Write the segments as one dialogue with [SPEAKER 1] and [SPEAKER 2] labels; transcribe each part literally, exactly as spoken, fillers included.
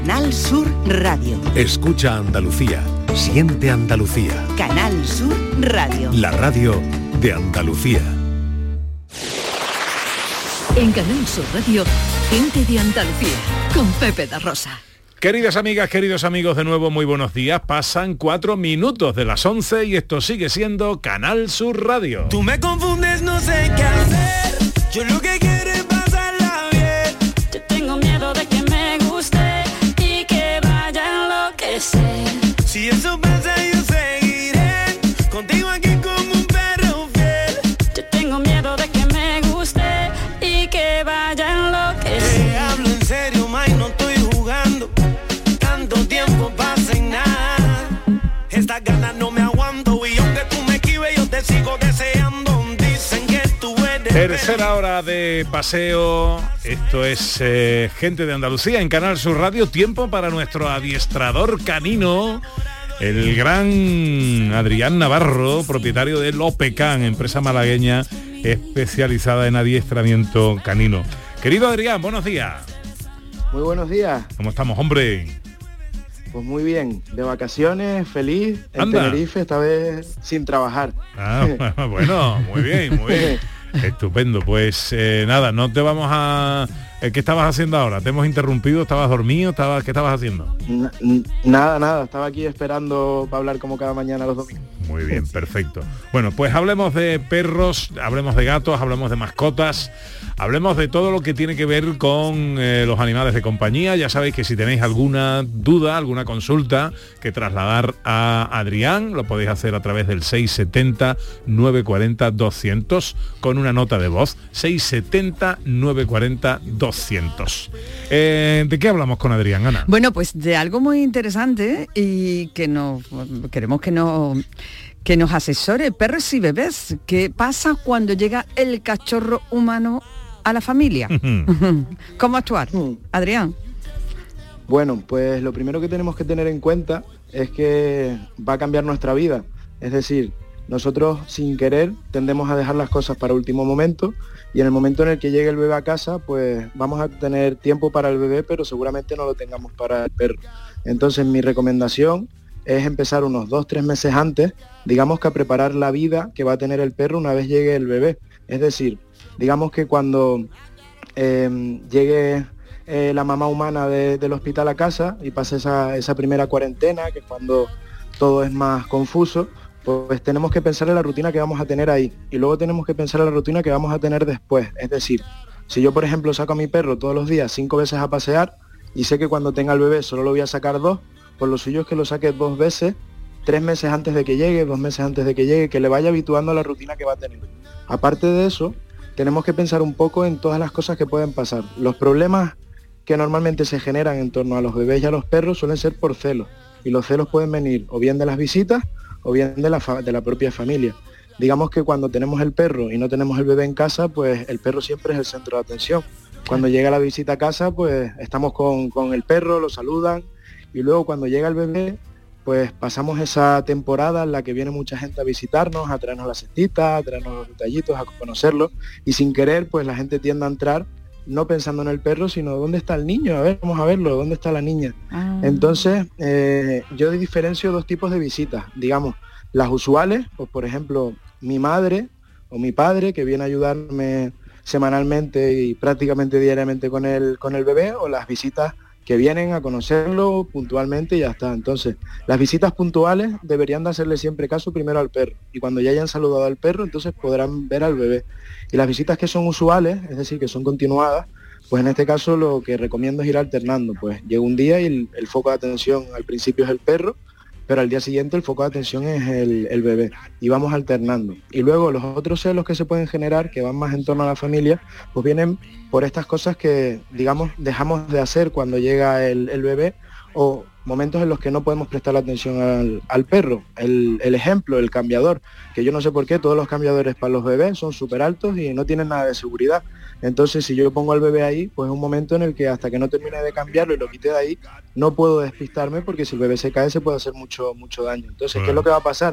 [SPEAKER 1] Canal Sur Radio.
[SPEAKER 2] Escucha Andalucía, siente Andalucía.
[SPEAKER 1] Canal Sur Radio.
[SPEAKER 2] La radio de Andalucía.
[SPEAKER 3] En Canal Sur Radio, gente de Andalucía, con Pepe da Rosa.
[SPEAKER 4] Queridas amigas, queridos amigos, de nuevo muy buenos días. Pasan cuatro minutos de las once y esto sigue siendo Canal Sur Radio.
[SPEAKER 5] Tú me confundes, no sé qué hacer. Yo lo que quiero es pasarla bien.
[SPEAKER 6] Yo tengo miedo de que me guste y que vaya a enloquecer.
[SPEAKER 5] Si eso pasa, yo seguiré contigo aquí como un perro fiel.
[SPEAKER 6] Yo tengo miedo de que me guste y que vaya a enloquecer.
[SPEAKER 5] Te hablo en serio, ma, y no estoy jugando. Tanto tiempo pasa y nada. Estas ganas no me aguanto y aunque tú me esquives, yo te sigo deseando. Dicen que tú eres...
[SPEAKER 4] Tercera hora de paseo. Esto es eh, Gente de Andalucía en Canal Sur Radio. Tiempo para nuestro adiestrador canino, el gran Adrián Navarro, propietario de Lopecan, empresa malagueña especializada en adiestramiento canino. Querido Adrián, buenos días.
[SPEAKER 7] Muy buenos días.
[SPEAKER 4] ¿Cómo estamos, hombre?
[SPEAKER 7] Pues muy bien, de vacaciones, feliz, en
[SPEAKER 4] Anda.
[SPEAKER 7] Tenerife, esta vez sin trabajar.
[SPEAKER 4] Ah, bueno, muy bien, muy bien. Estupendo, pues eh, nada, no te vamos a... Eh, ¿Qué estabas haciendo ahora? ¿Te hemos interrumpido? ¿Estabas dormido? ¿Estabas... ¿Qué estabas haciendo?
[SPEAKER 7] N- n- nada, nada, estaba aquí esperando para hablar como cada mañana los domingos.
[SPEAKER 4] Muy bien, perfecto. Bueno, pues hablemos de perros, hablemos de gatos, hablemos de mascotas, hablemos de todo lo que tiene que ver con eh, los animales de compañía. Ya sabéis que si tenéis alguna duda, alguna consulta que trasladar a Adrián, lo podéis hacer a través del seis setenta, nueve cuarenta, doscientos con una nota de voz, seis setenta, nueve cuarenta, doscientos. Eh, ¿De qué hablamos con Adrián, Ana?
[SPEAKER 8] Bueno, pues de algo muy interesante y que nos queremos que nos que nos asesore, perros y bebés. ¿Qué pasa cuando llega el cachorro humano a la familia? ¿Cómo actuar? Adrián.
[SPEAKER 7] Bueno, pues lo primero que tenemos que tener en cuenta es que va a cambiar nuestra vida. Es decir, nosotros sin querer tendemos a dejar las cosas para último momento y en el momento en el que llegue el bebé a casa, pues vamos a tener tiempo para el bebé, pero seguramente no lo tengamos para el perro. Entonces mi recomendación es empezar unos dos, tres meses antes, digamos que a preparar la vida que va a tener el perro una vez llegue el bebé. Es decir, digamos que cuando eh, llegue eh, la mamá humana de, del hospital a casa y pase esa, esa primera cuarentena, que es cuando todo es más confuso, pues tenemos que pensar en la rutina que vamos a tener ahí. Y luego tenemos que pensar en la rutina que vamos a tener después. Es decir, si yo, por ejemplo, saco a mi perro todos los días cinco veces a pasear y sé que cuando tenga el bebé solo lo voy a sacar dos, pues lo suyo es que lo saque dos veces, tres meses antes de que llegue, dos meses antes de que llegue, que le vaya habituando a la rutina que va a tener. Aparte de eso, tenemos que pensar un poco en todas las cosas que pueden pasar. Los problemas que normalmente se generan en torno a los bebés y a los perros suelen ser por celos. Y los celos pueden venir o bien de las visitas o bien de la, fa- de la propia familia. Digamos que cuando tenemos el perro y no tenemos el bebé en casa, pues el perro siempre es el centro de atención. Cuando llega la visita a casa, pues estamos con, con el perro, lo saludan, y luego cuando llega el bebé, pues pasamos esa temporada en la que viene mucha gente a visitarnos, a traernos la cestita, a traernos los detallitos, a conocerlo, y sin querer, pues la gente tiende a entrar no pensando en el perro, sino ¿dónde está el niño? A ver, vamos a verlo, ¿dónde está la niña? Ah. Entonces, eh, yo diferencio dos tipos de visitas, digamos, las usuales, pues por ejemplo, mi madre o mi padre, que viene a ayudarme semanalmente y prácticamente diariamente con el, con el bebé, o las visitas que vienen a conocerlo puntualmente y ya está. Entonces, las visitas puntuales deberían de hacerle siempre caso primero al perro, y cuando ya hayan saludado al perro, entonces podrán ver al bebé. Y las visitas que son usuales, es decir, que son continuadas, pues en este caso lo que recomiendo es ir alternando. Pues llega un día y el, el foco de atención al principio es el perro, pero al día siguiente el foco de atención es el, el bebé, y vamos alternando. Y luego los otros celos que se pueden generar, que van más en torno a la familia, pues vienen por estas cosas que, digamos, dejamos de hacer cuando llega el, el bebé, o momentos en los que no podemos prestar atención al, al perro. El, el ejemplo, el cambiador, que yo no sé por qué todos los cambiadores para los bebés son súper altos y no tienen nada de seguridad. Entonces, si yo pongo al bebé ahí, pues es un momento en el que hasta que no termine de cambiarlo y lo quite de ahí, no puedo despistarme, porque si el bebé se cae se puede hacer mucho mucho daño. Entonces, ¿qué es lo que va a pasar?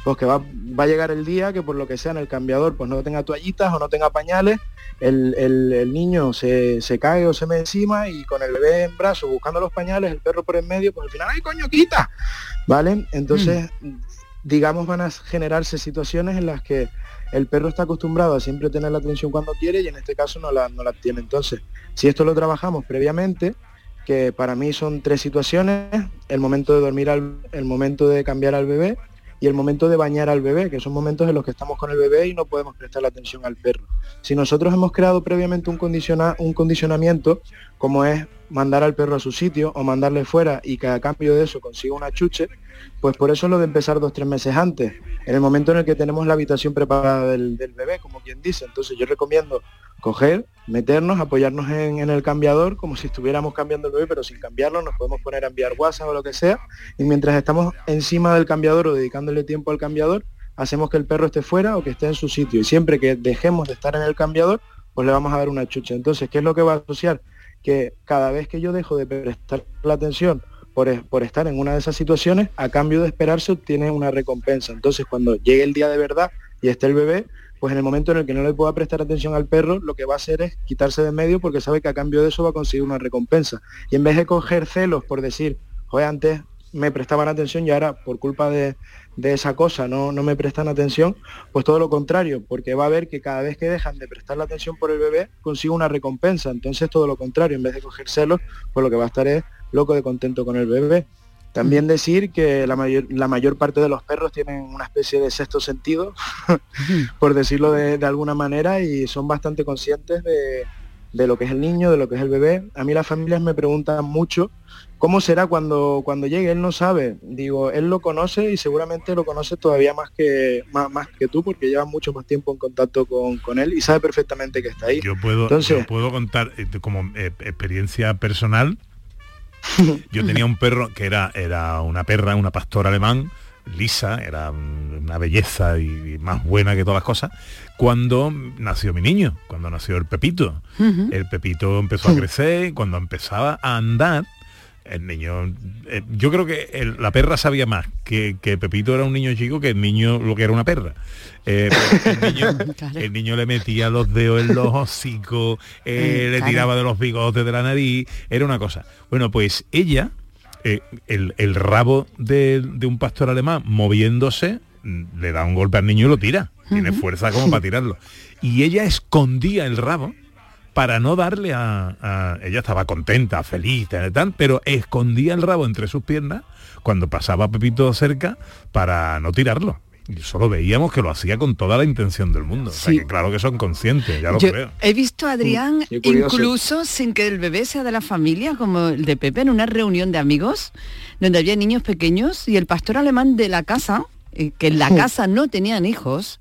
[SPEAKER 7] pues que va, va a llegar el día que por lo que sea en el cambiador pues no tenga toallitas o no tenga pañales, el, el, el niño se, se cae o se me encima y con el bebé en brazos buscando los pañales, el perro por en medio, pues al final, ¡ay, coño, quita! ¿Vale? Entonces, mm. digamos, van a generarse situaciones en las que el perro está acostumbrado a siempre tener la atención cuando quiere y en este caso no la, no la tiene. Entonces, si esto lo trabajamos previamente, que para mí son tres situaciones: el momento de dormir, al, el momento de cambiar al bebé y el momento de bañar al bebé, que son momentos en los que estamos con el bebé y no podemos prestar la atención al perro. Si nosotros hemos creado previamente un, condiciona, un condicionamiento, como es mandar al perro a su sitio o mandarle fuera y que a cambio de eso consiga una chuche, pues por eso lo de empezar dos, tres meses antes, en el momento en el que tenemos la habitación preparada del, del bebé, como quien dice. Entonces yo recomiendo coger, meternos, apoyarnos en, en el cambiador, como si estuviéramos cambiando el bebé, pero sin cambiarlo, nos podemos poner a enviar WhatsApp o lo que sea, y mientras estamos encima del cambiador o dedicándole tiempo al cambiador, hacemos que el perro esté fuera o que esté en su sitio, y siempre que dejemos de estar en el cambiador, pues le vamos a dar una chucha. Entonces, ¿qué es lo que va a asociar? Que cada vez que yo dejo de prestar la atención por, por estar en una de esas situaciones, a cambio de esperar se obtiene una recompensa. Entonces, cuando llegue el día de verdad y esté el bebé, pues en el momento en el que no le pueda prestar atención al perro, lo que va a hacer es quitarse de en medio, porque sabe que a cambio de eso va a conseguir una recompensa. Y en vez de coger celos por decir, joder, antes me prestaban atención y ahora por culpa de, de esa cosa no, no me prestan atención, pues todo lo contrario, porque va a ver que cada vez que dejan de prestar la atención por el bebé, consigue una recompensa. Entonces todo lo contrario, en vez de coger celos, pues lo que va a estar es loco de contento con el bebé. También decir que la mayor, la mayor parte de los perros tienen una especie de sexto sentido, por decirlo de, de alguna manera, y son bastante conscientes de, de lo que es el niño, de lo que es el bebé. A mí las familias me preguntan mucho cómo será cuando, cuando llegue. Él no sabe. Digo, él lo conoce y seguramente lo conoce todavía más que, más, más que tú, porque lleva mucho más tiempo en contacto con, con él y sabe perfectamente que está ahí.
[SPEAKER 4] Yo puedo,
[SPEAKER 7] Entonces,
[SPEAKER 4] yo puedo contar eh, como eh, experiencia personal. Yo tenía un perro que era, era una perra, una pastora alemán, lisa, era una belleza y, y más buena que todas las cosas, cuando nació mi niño, cuando nació el Pepito. Uh-huh. El Pepito empezó a crecer y cuando empezaba a andar, el niño, eh, yo creo que el, la perra sabía más que, que Pepito era un niño chico que el niño lo que era una perra. Eh, el, niño, claro. el niño le metía los dedos en los hocicos, eh, le claro. tiraba de los bigotes de la nariz, era una cosa. Bueno, pues ella, eh, el, el rabo de, de un pastor alemán moviéndose, le da un golpe al niño y lo tira. Uh-huh. Tiene fuerza como para tirarlo. Y ella escondía el rabo para no darle a, a... Ella estaba contenta, feliz, tal, tal, pero escondía el rabo entre sus piernas cuando pasaba Pepito cerca para no tirarlo. Y solo veíamos que lo hacía con toda la intención del mundo. Sí. O sea, que claro que son conscientes, ya lo
[SPEAKER 8] Yo
[SPEAKER 4] creo.
[SPEAKER 8] He visto a Adrián, sí, incluso sin que el bebé sea de la familia, como el de Pepe, en una reunión de amigos, donde había niños pequeños, y el pastor alemán de la casa, que en la casa no tenían hijos,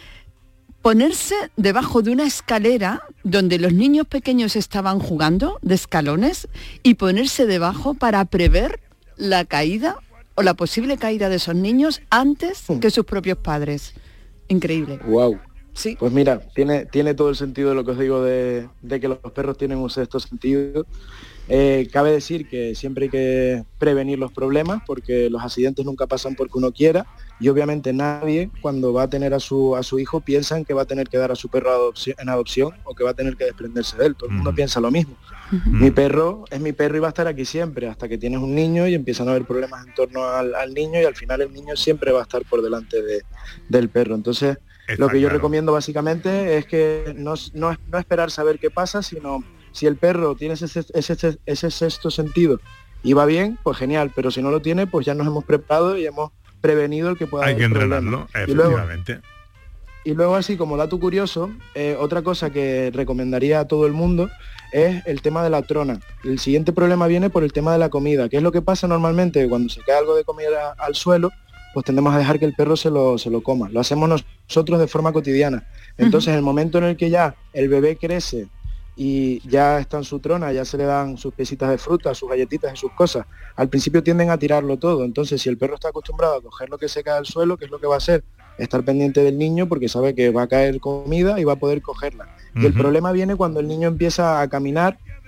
[SPEAKER 8] ponerse debajo de una escalera donde los niños pequeños estaban jugando de escalones y ponerse debajo para prever la caída o la posible caída de esos niños antes que sus propios padres. Increíble.
[SPEAKER 7] Wow.
[SPEAKER 8] Sí.
[SPEAKER 7] Pues mira, tiene, tiene todo el sentido de lo que os digo de, de que los perros tienen un sexto sentido. Eh, cabe decir que siempre hay que prevenir los problemas, porque los accidentes nunca pasan porque uno quiera, y obviamente nadie cuando va a tener a su a su hijo piensa en que va a tener que dar a su perro adopción, en adopción, o que va a tener que desprenderse de él. Todo el mundo mm. piensa lo mismo. Mm. Mi perro es mi perro y va a estar aquí siempre, hasta que tienes un niño y empiezan a haber problemas en torno al, al niño, y al final el niño siempre va a estar por delante de, del perro. Entonces, Está lo que yo claro. recomiendo básicamente es que no, no, no esperar saber qué pasa, sino si el perro tiene ese, ese, ese sexto sentido y va bien, pues genial, pero si no lo tiene, pues ya nos hemos preparado y hemos prevenido el que pueda
[SPEAKER 4] Hay
[SPEAKER 7] haber
[SPEAKER 4] que entrenarlo, efectivamente.
[SPEAKER 7] Y luego, y luego así como dato curioso, eh, otra cosa que recomendaría a todo el mundo es el tema de la trona. El siguiente problema viene por el tema de la comida. ¿Qué es lo que pasa normalmente? Cuando se cae algo de comida al suelo, pues tendemos a dejar que el perro se lo, se lo coma. Lo hacemos nosotros de forma cotidiana. Entonces, uh-huh. en el momento en el que ya el bebé crece y ya está en su trona, ya se le dan sus piecitas de fruta, sus galletitas y sus cosas, al principio tienden a tirarlo todo. Entonces, si el perro está acostumbrado a coger lo que se cae al suelo, ¿qué es lo que va a hacer? Estar pendiente del niño, porque sabe que va a caer comida y va a poder cogerla. Uh-huh. Y el problema viene cuando el niño empieza a caminar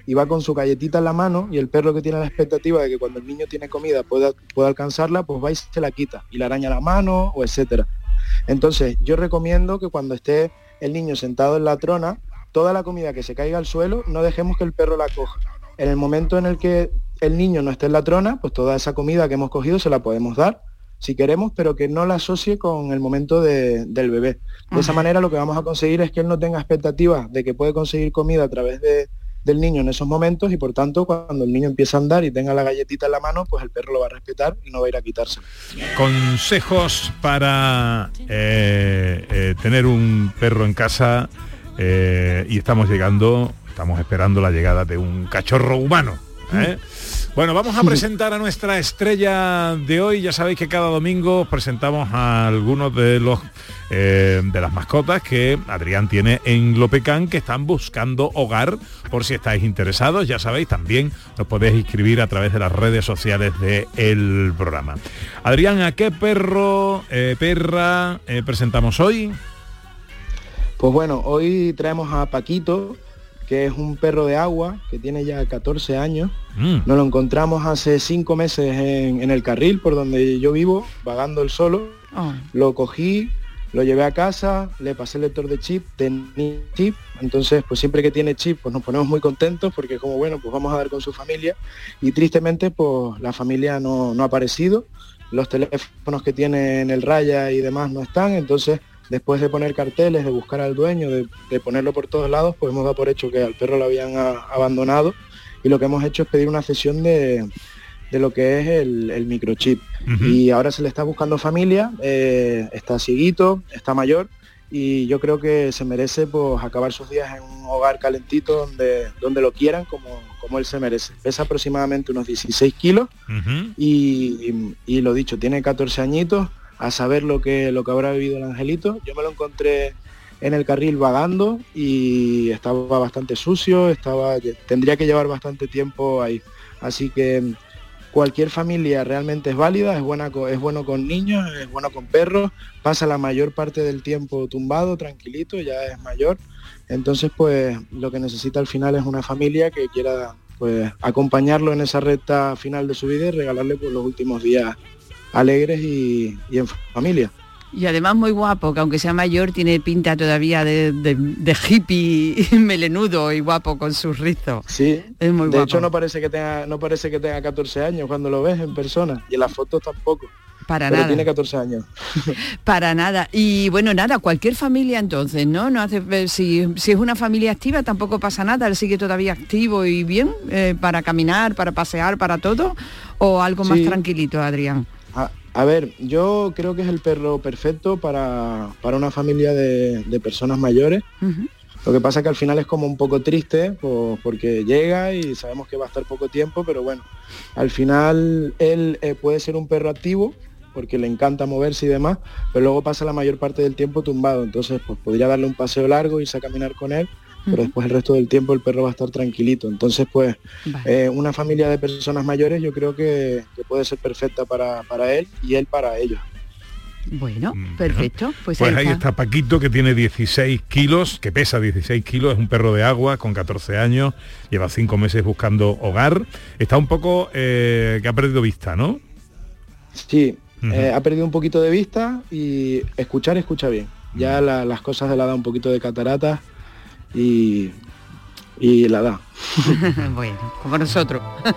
[SPEAKER 7] y va con su galletita en la mano, y el perro que tiene la expectativa de que cuando el niño tiene comida pueda, pueda alcanzarla, pues va y se la quita y le araña la mano o etcétera. Entonces yo recomiendo que cuando esté el niño sentado en la trona, toda la comida que se caiga al suelo no dejemos que el perro la coja. En el momento en el que el niño no esté en la trona, pues toda esa comida que hemos cogido se la podemos dar si queremos, pero que no la asocie con el momento de, del bebé. De esa manera lo que vamos a conseguir es que él no tenga expectativas de que puede conseguir comida a través de, del niño en esos momentos, y por tanto cuando el niño empiece a andar y tenga la galletita en la mano, pues el perro lo va a respetar y no va a ir a quitárselo.
[SPEAKER 4] Consejos para eh, eh, tener un perro en casa, eh, y estamos llegando, estamos esperando la llegada de un cachorro humano, ¿eh? Bueno, vamos a presentar a nuestra estrella de hoy. Ya sabéis que cada domingo presentamos a algunos de los eh, de las mascotas que Adrián tiene en Lopecán, que están buscando hogar. Por si estáis interesados, ya sabéis, también nos podéis inscribir a través de las redes sociales del programa. Adrián, ¿a qué perro, eh, perra eh, presentamos hoy?
[SPEAKER 7] Pues bueno, hoy traemos a Paquito, que es un perro de agua que tiene ya catorce años. Mm. Nos lo encontramos hace cinco meses en, en el carril por donde yo vivo, vagando él solo. Oh. Lo cogí, lo llevé a casa, le pasé el lector de chip, tenía chip, entonces pues siempre que tiene chip pues nos ponemos muy contentos porque como bueno, pues vamos a dar con su familia, y tristemente pues la familia no, no ha aparecido, los teléfonos que tiene en el raya y demás no están, entonces después de poner carteles, de buscar al dueño, de, de ponerlo por todos lados, pues hemos dado por hecho que al perro lo habían a, abandonado, y lo que hemos hecho es pedir una cesión de, de lo que es el, el microchip. Uh-huh. Y ahora se le está buscando familia, eh, está cieguito, está mayor, y yo creo que se merece pues acabar sus días en un hogar calentito donde, donde lo quieran como, como él se merece. Pesa aproximadamente unos dieciséis kilos, uh-huh. y, y, y lo dicho, tiene catorce añitos, a saber lo que lo que habrá vivido el angelito. Yo me lo encontré en el carril vagando y estaba bastante sucio, estaba tendría que llevar bastante tiempo ahí. Así que cualquier familia realmente es válida, es buena, es bueno con niños, es bueno con perros, pasa la mayor parte del tiempo tumbado, tranquilito, ya es mayor. Entonces pues lo que necesita al final es una familia que quiera pues acompañarlo en esa recta final de su vida y regalarle pues los últimos días alegres y, y en familia.
[SPEAKER 8] Y además muy guapo, que aunque sea mayor tiene pinta todavía de, de, de hippie melenudo y guapo con sus rizos.
[SPEAKER 7] Sí,
[SPEAKER 8] es muy
[SPEAKER 7] de
[SPEAKER 8] guapo.
[SPEAKER 7] hecho no parece que tenga no parece que tenga catorce años cuando lo ves en persona, y en las fotos tampoco.
[SPEAKER 8] Para
[SPEAKER 7] Pero
[SPEAKER 8] nada.
[SPEAKER 7] tiene catorce años.
[SPEAKER 8] Para nada. Y bueno, nada, cualquier familia entonces, ¿no? No hace, si, si es una familia activa tampoco pasa nada, él sigue todavía activo y bien, eh, para caminar, para pasear, para todo, o algo más sí. tranquilito, Adrián.
[SPEAKER 7] A, a ver, yo creo que es el perro perfecto para, para una familia de, de personas mayores. Uh-huh. Lo que pasa es que al final es como un poco triste pues, porque llega y sabemos que va a estar poco tiempo, pero bueno, al final él eh, puede ser un perro activo porque le encanta moverse y demás, pero luego pasa la mayor parte del tiempo tumbado, entonces pues podría darle un paseo largo, irse a caminar con él, pero uh-huh. después el resto del tiempo el perro va a estar tranquilito. Entonces pues vale. eh, una familia de personas mayores yo creo que, que puede ser perfecta para, para él y él para ellos.
[SPEAKER 8] Bueno, perfecto. Pues,
[SPEAKER 4] pues
[SPEAKER 8] ahí,
[SPEAKER 4] ahí
[SPEAKER 8] está.
[SPEAKER 4] está Paquito, que tiene dieciséis kilos, que pesa dieciséis kilos, es un perro de agua con catorce años, lleva cinco meses buscando hogar. Está un poco eh, que ha perdido vista, ¿no?
[SPEAKER 7] Sí, uh-huh. eh, ha perdido un poquito de vista y escuchar, escucha bien. Ya uh-huh. la, las cosas de la da un poquito de cataratas y, y la da.
[SPEAKER 8] Bueno, como nosotros.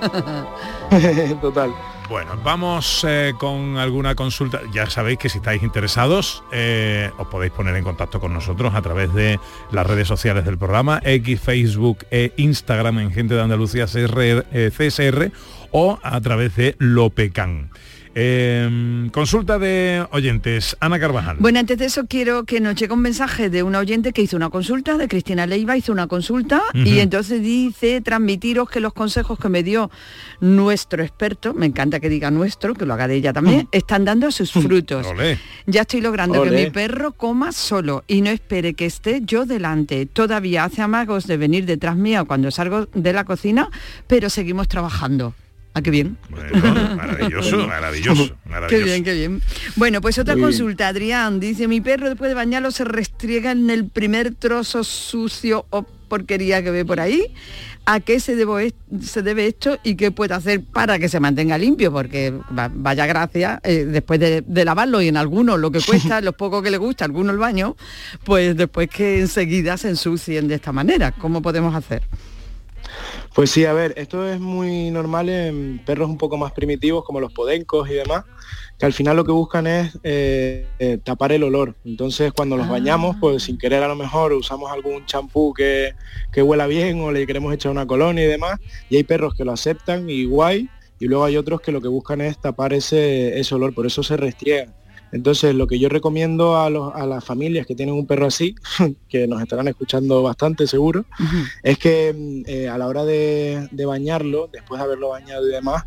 [SPEAKER 7] Total.
[SPEAKER 4] Bueno, vamos eh, con alguna consulta. Ya sabéis que si estáis interesados, eh, os podéis poner en contacto con nosotros a través de las redes sociales del programa, X, Facebook e Instagram en Gente de Andalucía C S R, o a través de Lopecán. Eh, consulta de oyentes, Ana Carvajal.
[SPEAKER 8] Bueno, antes de eso quiero que nos llegue un mensaje de una oyente que hizo una consulta, de Cristina Leiva, hizo una consulta, uh-huh. y entonces dice, transmitiros que los consejos que me dio nuestro experto, me encanta que diga nuestro, que lo haga de ella también, uh-huh. están dando sus frutos.
[SPEAKER 4] Olé.
[SPEAKER 8] Ya estoy logrando
[SPEAKER 7] Olé.
[SPEAKER 8] que mi perro coma solo y no espere que esté yo delante. Todavía hace amagos de venir detrás mía cuando salgo de la cocina, pero seguimos trabajando. ¿A qué bien?
[SPEAKER 4] Bueno, maravilloso, maravilloso, maravilloso.
[SPEAKER 8] Qué bien, qué bien. Bueno, pues otra
[SPEAKER 7] Muy
[SPEAKER 8] consulta, Adrián. Dice, mi perro después de bañarlo se restriega en el primer trozo sucio o porquería que ve por ahí. ¿A qué se, debo est- se debe esto y qué puede hacer para que se mantenga limpio? Porque va- vaya gracia, eh, después de, de lavarlo y en algunos lo que cuesta, los pocos que le gusta, algunos el baño, pues después que enseguida se ensucien de esta manera. ¿Cómo podemos hacer?
[SPEAKER 7] Pues sí, a ver, esto es muy normal en perros un poco más primitivos como los podencos y demás, que al final lo que buscan es eh, eh, tapar el olor. Entonces cuando los
[SPEAKER 8] Ah.
[SPEAKER 7] bañamos, pues sin querer a lo mejor usamos algún champú que, que huela bien o le queremos echar una colonia y demás, y hay perros que lo aceptan y guay, y luego hay otros que lo que buscan es tapar ese, ese olor, por eso se restriegan. Entonces lo que yo recomiendo a, los, a las familias que tienen un perro así, que nos estarán escuchando bastante seguro,
[SPEAKER 8] Ujú.
[SPEAKER 7] es que eh, a la hora de, de bañarlo, después de haberlo bañado y demás,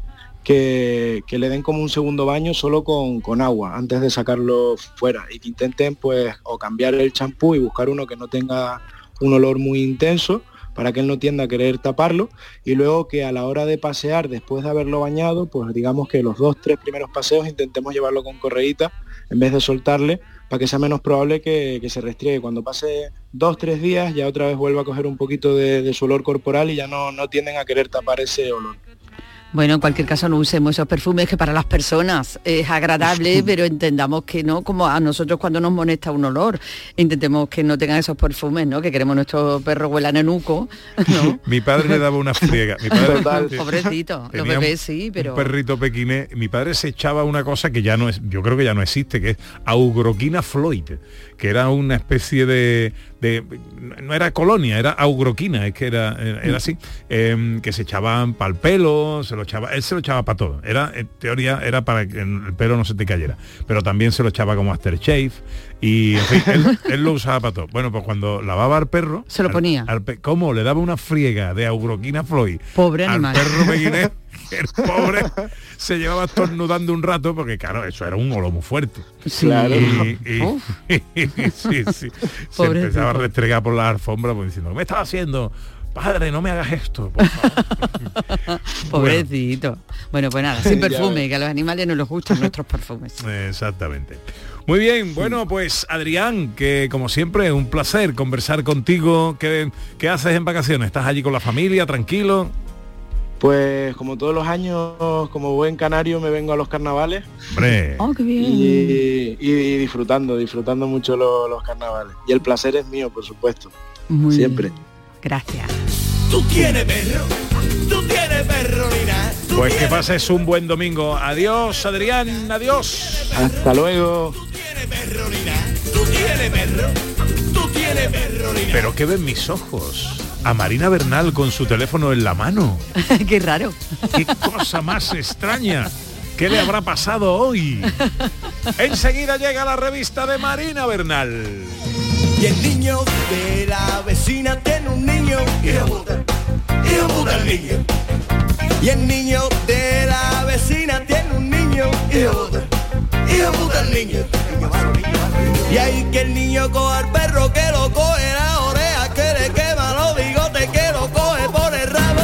[SPEAKER 7] que, que le den como un segundo baño solo con, con agua antes de sacarlo fuera y que intenten pues o cambiar el champú y buscar uno que no tenga un olor muy intenso para que él no tienda a querer taparlo, y luego que a la hora de pasear después de haberlo bañado, pues digamos que los dos, tres primeros paseos intentemos llevarlo con correíta en vez de soltarle, para que sea menos probable que, que se restriegue. Cuando pase dos, tres días ya otra vez vuelva a coger un poquito de, de su olor corporal y ya no, no tienden a querer tapar ese olor.
[SPEAKER 8] Bueno, en cualquier caso no usemos esos perfumes que para las personas es agradable, pero entendamos que no, como a nosotros cuando nos molesta un olor, intentemos que no tengan esos perfumes, ¿no? Que queremos nuestro perro huela a nenuco, ¿no?
[SPEAKER 4] Mi padre le daba una friega. Mi padre,
[SPEAKER 7] Total.
[SPEAKER 8] Pobrecito, los
[SPEAKER 4] tenía un-
[SPEAKER 8] bebés sí, pero...
[SPEAKER 4] Un perrito pequinés. Mi padre se echaba una cosa que ya no es, yo creo que ya no existe, que es augroquina Floyd, que era una especie de, de no era colonia, era augroquina, es que era, era, era así, eh, que se echaban para el pelo, se lo echaba, él se lo echaba para todo. Era, en teoría, era para que el pelo no se te cayera. Pero también se lo echaba como aftershave. Y en fin, él, él lo usaba para todo. Bueno, pues cuando lavaba al perro,
[SPEAKER 8] Se lo
[SPEAKER 4] al-
[SPEAKER 8] ponía.
[SPEAKER 4] al pe- ¿cómo? Le daba una friega de augroquina Floyd.
[SPEAKER 8] Pobre
[SPEAKER 4] al
[SPEAKER 8] animal.
[SPEAKER 4] perro pequinés, que el pobre se llevaba estornudando un rato porque claro, eso era un olor muy fuerte.
[SPEAKER 8] Sí.
[SPEAKER 7] Claro.
[SPEAKER 4] Y, y-
[SPEAKER 8] Uf.
[SPEAKER 4] sí, sí. Se
[SPEAKER 8] Pobrecito.
[SPEAKER 4] empezaba a restregar por la alfombra pues, diciendo, ¿qué me estás haciendo? Padre, no me hagas esto, por favor.
[SPEAKER 8] Pobrecito. Bueno, pues nada, sin
[SPEAKER 7] Ya
[SPEAKER 8] perfume,
[SPEAKER 7] ves.
[SPEAKER 8] que a los animales no les gustan nuestros perfumes.
[SPEAKER 4] Exactamente. Muy bien, bueno, pues Adrián, que como siempre, un placer conversar contigo. ¿Qué, qué haces en vacaciones? ¿Estás allí con la familia, tranquilo?
[SPEAKER 7] Pues como todos los años, como buen canario, me vengo a los carnavales
[SPEAKER 4] Hombre,
[SPEAKER 8] Oh, qué bien.
[SPEAKER 7] y, y disfrutando, disfrutando mucho lo- los carnavales. Y el placer es mío, por supuesto,
[SPEAKER 8] Muy
[SPEAKER 7] siempre.
[SPEAKER 8] bien. Gracias.
[SPEAKER 5] Tú tienes perro, tú tienes perro, mira. Tú
[SPEAKER 4] pues que
[SPEAKER 5] tienes
[SPEAKER 4] pases un buen domingo. Adiós, Adrián, adiós.
[SPEAKER 7] Hasta luego.
[SPEAKER 5] perro, mira. Tú tienes perro, tú tienes perro, mira.
[SPEAKER 4] Pero ¿qué ven mis ojos? A Marina Bernal con su teléfono en la mano.
[SPEAKER 8] Qué raro.
[SPEAKER 4] ¡Qué cosa más extraña! ¿Qué le habrá pasado hoy? Enseguida llega la revista de Marina Bernal.
[SPEAKER 5] Y el niño de la vecina tiene un niño, hijo puta, hijo puta el niño. Y el niño de la vecina tiene un niño, hijo puta, hijo puta el niño. Y hay que el niño coja al perro, que lo coge la oreja, que le quema los bigotes, que lo coge por el rabo.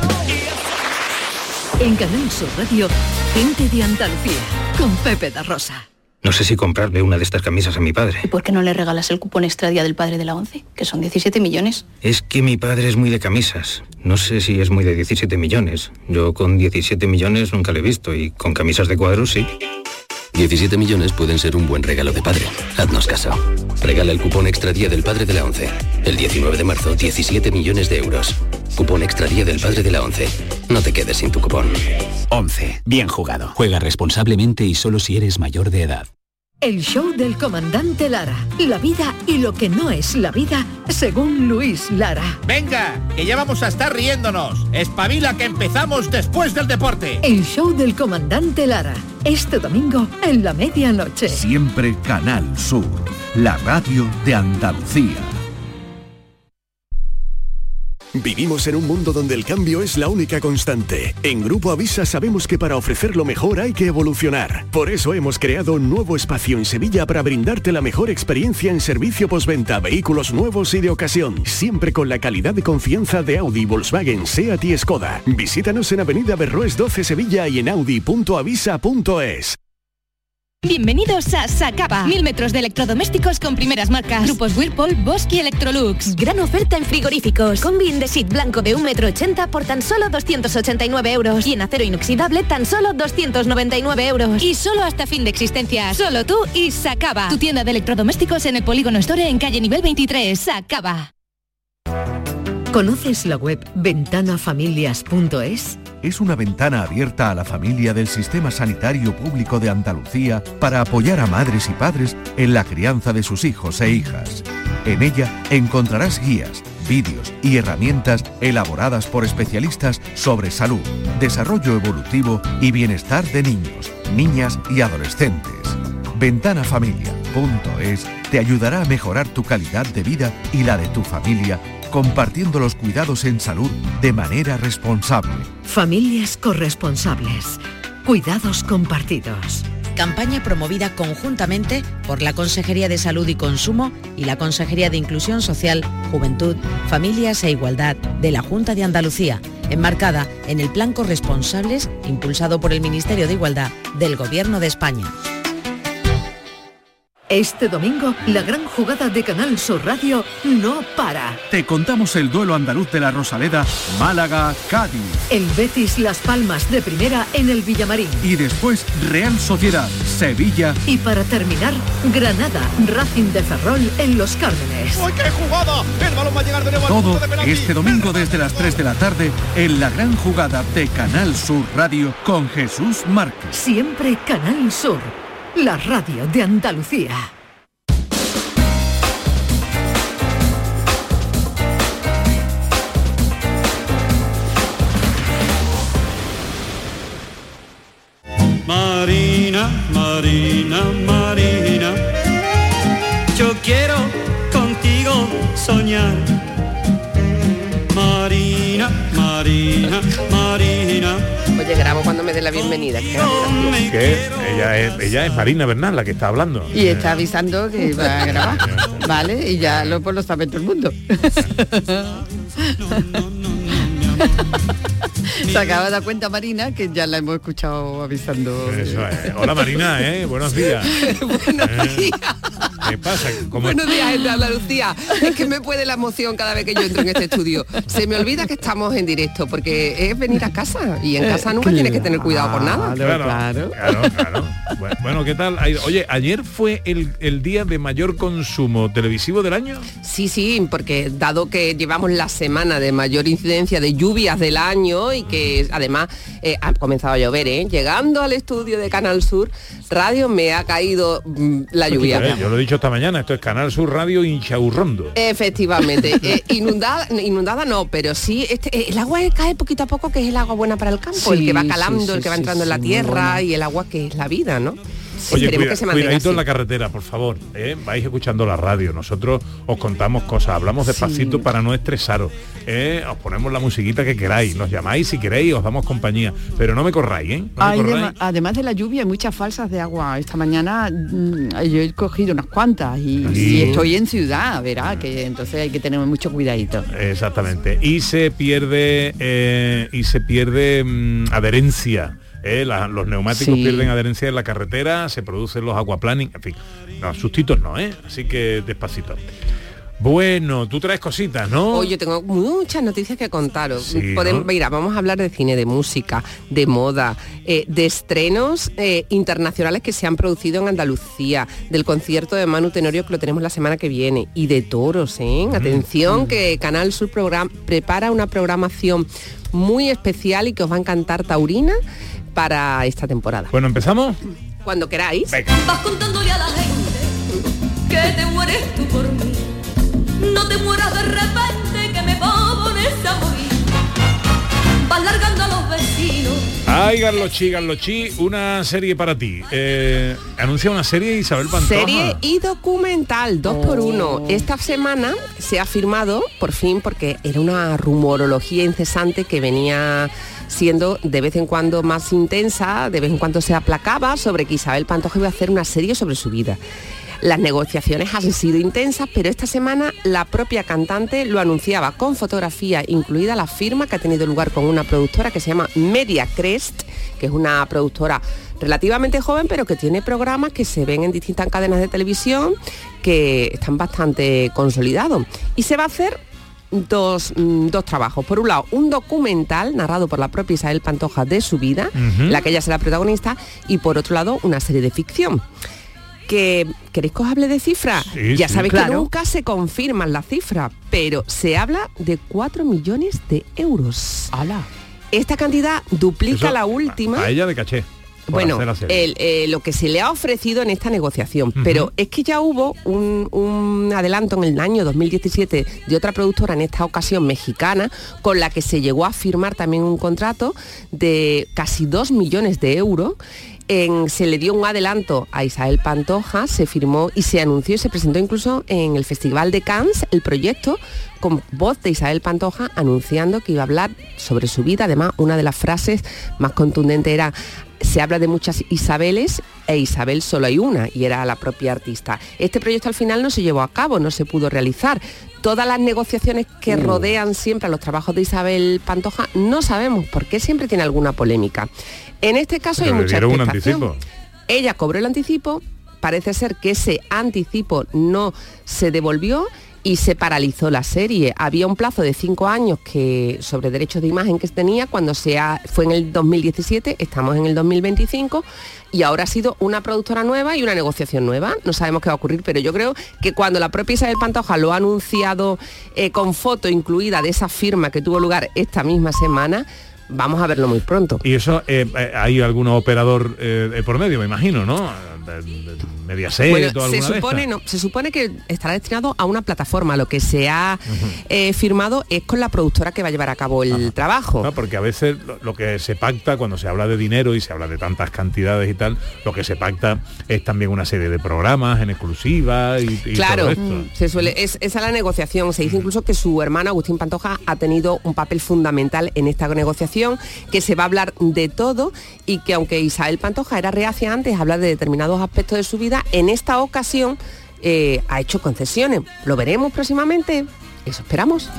[SPEAKER 3] En Canal Sur Radio, gente de Andalucía, con Pepe da Rosa.
[SPEAKER 9] No sé si comprarle una de estas camisas a mi padre.
[SPEAKER 10] ¿Y por qué no le regalas el cupón extra día del padre de la ONCE? Que son diecisiete millones.
[SPEAKER 9] Es que mi padre es muy de camisas. No sé si es muy de diecisiete millones. Yo con diecisiete millones nunca le he visto y con camisas de cuadros sí.
[SPEAKER 11] diecisiete millones pueden ser un buen regalo de padre. Haznos caso. Regala el cupón extra día del padre de la ONCE. El diecinueve de marzo, diecisiete millones de euros. Cupón extra día del padre de la ONCE. No te quedes sin tu cupón.
[SPEAKER 12] once. Bien jugado. Juega responsablemente y solo si eres mayor de edad.
[SPEAKER 3] El show del comandante Lara. La vida y lo que no es la vida, según Luis Lara.
[SPEAKER 13] Venga, que ya vamos a estar riéndonos. Espabila que empezamos después del deporte.
[SPEAKER 3] El show del comandante Lara. Este domingo en la medianoche.
[SPEAKER 14] Siempre Canal Sur, la radio de Andalucía.
[SPEAKER 15] Vivimos en un mundo donde el cambio es la única constante. En Grupo Avisa sabemos que para ofrecer lo mejor hay que evolucionar. Por eso hemos creado un nuevo espacio en Sevilla para brindarte la mejor experiencia en servicio postventa, vehículos nuevos y de ocasión, siempre con la calidad de confianza de Audi, Volkswagen, SEAT y Skoda. Visítanos en Avenida Berroes doce Sevilla y en audi punto avisa punto es.
[SPEAKER 16] Bienvenidos a Sacaba. Mil metros de electrodomésticos con primeras marcas. Grupos Whirlpool, Bosch y Electrolux. Gran oferta en frigoríficos. Combi Indesit blanco de un metro ochenta por tan solo doscientos ochenta y nueve euros. Y en acero inoxidable tan solo doscientos noventa y nueve euros. Y solo hasta fin de existencia. Solo tú y Sacaba. Tu tienda de electrodomésticos en el Polígono Store en calle nivel veintitrés. Sacaba.
[SPEAKER 3] ¿Conoces la web ventana familias punto es?
[SPEAKER 14] Es una ventana abierta a la familia del Sistema Sanitario Público de Andalucía para apoyar a madres y padres en la crianza de sus hijos e hijas. En ella encontrarás guías, vídeos y herramientas elaboradas por especialistas sobre salud, desarrollo evolutivo y bienestar de niños, niñas y adolescentes. ventana familia punto es te ayudará a mejorar tu calidad de vida y la de tu familia, compartiendo los cuidados en salud de manera responsable.
[SPEAKER 3] Familias corresponsables. Cuidados compartidos.
[SPEAKER 17] Campaña promovida conjuntamente por la Consejería de Salud y Consumo y la Consejería de Inclusión Social, Juventud, Familias e Igualdad de la Junta de Andalucía, enmarcada en el Plan Corresponsables impulsado por el Ministerio de Igualdad del Gobierno de España.
[SPEAKER 3] Este domingo, la gran jugada de Canal Sur Radio no para.
[SPEAKER 18] Te contamos el duelo andaluz de la Rosaleda, Málaga-Cádiz.
[SPEAKER 3] El Betis Las Palmas de primera en el Villamarín.
[SPEAKER 18] Y después Real Sociedad, Sevilla.
[SPEAKER 3] Y para terminar, Granada, Racing de Ferrol en Los Cármenes.
[SPEAKER 13] ¡Uy, qué jugada! El balón va a llegar de nuevo al
[SPEAKER 18] Todo
[SPEAKER 13] punto de penalti.
[SPEAKER 18] Este domingo desde las tres de la tarde en la gran jugada de Canal Sur Radio con Jesús Márquez.
[SPEAKER 3] Siempre Canal Sur. La radio de Andalucía.
[SPEAKER 5] Marina, Marina, Marina, yo quiero contigo soñar. Marina, Marina, Marina.
[SPEAKER 19] Oye, grabo cuando me dé la bienvenida.
[SPEAKER 4] Que ella es, ella es Marina Bernal la que está hablando.
[SPEAKER 8] Y está avisando que va a grabar, ¿vale? Y ya lo, pues lo sabe todo el mundo. Se acaba de dar cuenta Marina que ya la hemos escuchado avisando.
[SPEAKER 4] Eso es. Hola Marina, ¿eh? Buenos días.
[SPEAKER 19] Buenos
[SPEAKER 4] eh,
[SPEAKER 19] días.
[SPEAKER 4] ¿Qué pasa? ¿Cómo?
[SPEAKER 19] Buenos días, gente de Andalucía. Es que me puede la emoción cada vez que yo entro en este estudio. Se me olvida que estamos en directo, porque es venir a casa. Y en casa nunca tienes que tener cuidado por nada.
[SPEAKER 4] Claro, claro. claro, claro. Bueno, bueno, ¿qué tal? Oye, ¿ayer fue el, el día de mayor consumo televisivo del año?
[SPEAKER 19] Sí, sí, porque dado que llevamos la semana de mayor incidencia de lluvias del año y que además eh, ha comenzado a llover, ¿eh? Llegando al estudio de Canal Sur Radio me ha caído mmm, la lluvia.
[SPEAKER 4] Eh, yo lo he dicho esta mañana, esto es Canal Sur Radio Inchaurrondo.
[SPEAKER 19] Efectivamente, eh, inundada, inundada no, pero sí, este, eh, el agua cae poquito a poco, que es el agua buena para el campo, sí, el que va calando, sí, sí, el que va entrando sí, en la sí, tierra y el agua que es la vida, ¿no?
[SPEAKER 4] Oye, cuida, que se cuidadito así en la carretera, por favor, ¿eh? Vais escuchando la radio, nosotros os contamos cosas, hablamos despacito sí. para no estresaros, ¿eh? Os ponemos la musiquita que queráis, nos llamáis si queréis, os damos compañía, pero no me corráis, ¿eh? No me
[SPEAKER 8] hay
[SPEAKER 4] corráis.
[SPEAKER 8] De, además de la lluvia hay muchas falsas de agua. Esta mañana mmm, yo he cogido unas cuantas y, sí. y estoy en ciudad, verá, que entonces hay que tener mucho cuidadito.
[SPEAKER 4] Exactamente, y se pierde, eh, y se pierde mmm, adherencia. Eh, la, los neumáticos sí. pierden adherencia en la carretera, se producen los aquaplaning, en fin, no, sustitos no, ¿eh? Así que despacito. Bueno, tú traes cositas, ¿no?
[SPEAKER 19] Oye, tengo muchas noticias que contaros.
[SPEAKER 4] Sí,
[SPEAKER 19] Podemos,
[SPEAKER 4] ¿no?
[SPEAKER 19] Mira, vamos a hablar de cine, de música, de moda, eh, de estrenos eh, internacionales que se han producido en Andalucía, del concierto de Manu Tenorio que lo tenemos la semana que viene, y de toros, ¿eh? Mm. Atención, mm. que Canal Sur program- prepara una programación muy especial y que os va a encantar, taurina, para esta temporada.
[SPEAKER 4] Bueno, ¿empezamos?
[SPEAKER 19] Cuando queráis.
[SPEAKER 4] Venga.
[SPEAKER 6] Vas contándole a la gente que te mueres tú por mí. No te mueras de repente que me pones a morir. Vas largando a los vecinos
[SPEAKER 20] destino.
[SPEAKER 4] Ay, Garlochi, Garlochi, una serie para ti. Eh, anuncia una serie Isabel Pantoja.
[SPEAKER 19] Serie y documental, dos por uno. Esta semana se ha firmado, por fin, porque era una rumorología incesante que venía siendo de vez en cuando más intensa, de vez en cuando se aplacaba, sobre que Isabel Pantoja iba a hacer una serie sobre su vida. Las negociaciones han sido intensas, pero esta semana la propia cantante lo anunciaba con fotografía, incluida la firma que ha tenido lugar con una productora que se llama Media Crest, que es una productora relativamente joven, pero que tiene programas que se ven en distintas cadenas de televisión que están bastante consolidados. Y se va a hacer Dos, dos trabajos. Por un lado, un documental narrado por la propia Isabel Pantoja de su vida, uh-huh. la que ella será protagonista, y por otro lado, una serie de ficción. Que, ¿Queréis que os hable de cifras?
[SPEAKER 4] Sí,
[SPEAKER 19] ya
[SPEAKER 4] sí.
[SPEAKER 19] sabéis
[SPEAKER 8] Claro.
[SPEAKER 19] que nunca se confirman las cifras, pero se habla de cuatro millones de euros.
[SPEAKER 8] ¡Hala!
[SPEAKER 19] Esta cantidad duplica
[SPEAKER 4] Eso,
[SPEAKER 19] la última.
[SPEAKER 4] A, a ella de caché.
[SPEAKER 19] Bueno, el, eh, lo que se le ha ofrecido en esta negociación, uh-huh. pero es que ya hubo un, un adelanto en el año dos mil diecisiete de otra productora, en esta ocasión mexicana, con la que se llegó a firmar también un contrato de casi dos millones de euros. En, se le dio un adelanto a Isabel Pantoja, se firmó y se anunció y se presentó incluso en el Festival de Cannes el proyecto con voz de Isabel Pantoja anunciando que iba a hablar sobre su vida. Además, una de las frases más contundentes era: se habla de muchas Isabeles e Isabel solo hay una, y era la propia artista. Este proyecto al final no se llevó a cabo, no se pudo realizar. Todas las negociaciones que uh. rodean siempre a los trabajos de Isabel Pantoja, no sabemos por qué siempre tiene alguna polémica. En este caso Pero hay mucha expectación. Un Ella cobró el anticipo, parece ser que ese anticipo no se devolvió y se paralizó la serie. Había un plazo de cinco años que sobre derechos de imagen que tenía cuando se ha, fue en el dos mil diecisiete, estamos en el dos mil veinticinco y ahora ha sido una productora nueva y una negociación nueva. No sabemos qué va a ocurrir, pero yo creo que cuando la propia Isabel Pantoja lo ha anunciado eh, con foto incluida de esa firma que tuvo lugar esta misma semana, vamos a verlo muy pronto.
[SPEAKER 4] Y eso, eh, hay algún operador eh, por medio, me imagino, ¿no? De, de, de Mediaset
[SPEAKER 19] bueno,
[SPEAKER 4] o alguna
[SPEAKER 19] se supone,
[SPEAKER 4] de
[SPEAKER 19] no, se supone que estará destinado a una plataforma. Lo que se ha uh-huh. eh, firmado es con la productora que va a llevar a cabo el Ajá. trabajo.
[SPEAKER 4] No, porque a veces lo, lo que se pacta cuando se habla de dinero y se habla de tantas cantidades y tal, lo que se pacta es también una serie de programas en exclusiva y, y
[SPEAKER 19] claro,
[SPEAKER 4] todo esto.
[SPEAKER 19] Mm, se suele, es, esa es la negociación. Se dice incluso que su hermano Agustín Pantoja ha tenido un papel fundamental en esta negociación, que se va a hablar de todo y que aunque Isabel Pantoja era reacia antes a hablar de determinados aspectos de su vida, en esta ocasión eh, ha hecho concesiones. ¿Lo veremos próximamente? Eso esperamos.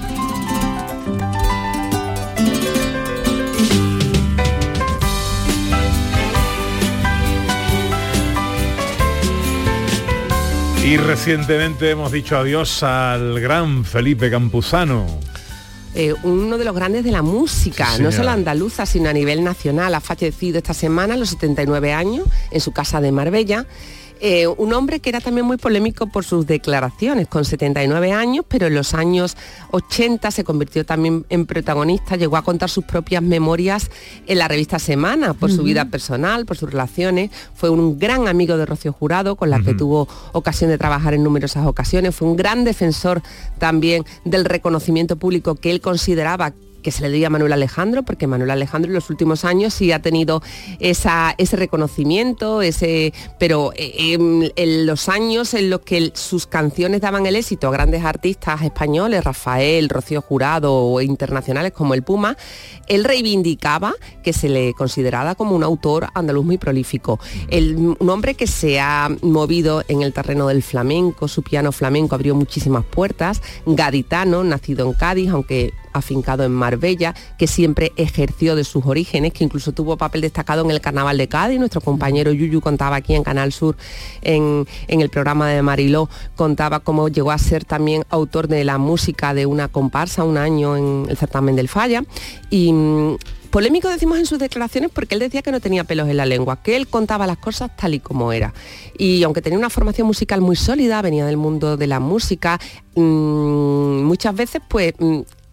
[SPEAKER 4] Y recientemente hemos dicho adiós al gran Felipe Campuzano.
[SPEAKER 19] Eh, uno de los grandes de la música, sí, no solo andaluza, sino a nivel nacional. Ha fallecido esta semana a los setenta y nueve años en su casa de Marbella. Eh, un hombre que era también muy polémico por sus declaraciones, con setenta y nueve años, pero en los años ochenta se convirtió también en protagonista, llegó a contar sus propias memorias en la revista Semana, por uh-huh. su vida personal, por sus relaciones. Fue un gran amigo de Rocío Jurado, con la uh-huh. que tuvo ocasión de trabajar en numerosas ocasiones. Fue un gran defensor también del reconocimiento público que él consideraba que se le debía a Manuel Alejandro, porque Manuel Alejandro en los últimos años sí ha tenido esa, ese reconocimiento, ese, pero en, en los años en los que sus canciones daban el éxito a grandes artistas españoles, Rafael, Rocío Jurado o internacionales como el Puma, él reivindicaba que se le consideraba como un autor andaluz muy prolífico. El, un hombre que se ha movido en el terreno del flamenco, su piano flamenco abrió muchísimas puertas, gaditano, nacido en Cádiz, aunque afincado en Marbella, que siempre ejerció de sus orígenes, que incluso tuvo papel destacado en el Carnaval de Cádiz. Nuestro compañero Yuyu contaba aquí en Canal Sur, en, en el programa de Mariló, contaba cómo llegó a ser también autor de la música de una comparsa un año en el certamen del Falla. Y mmm, polémico decimos en sus declaraciones porque él decía que no tenía pelos en la lengua, que él contaba las cosas tal y como era. Y aunque tenía una formación musical muy sólida, venía del mundo de la música, mmm, muchas veces pues... Mmm,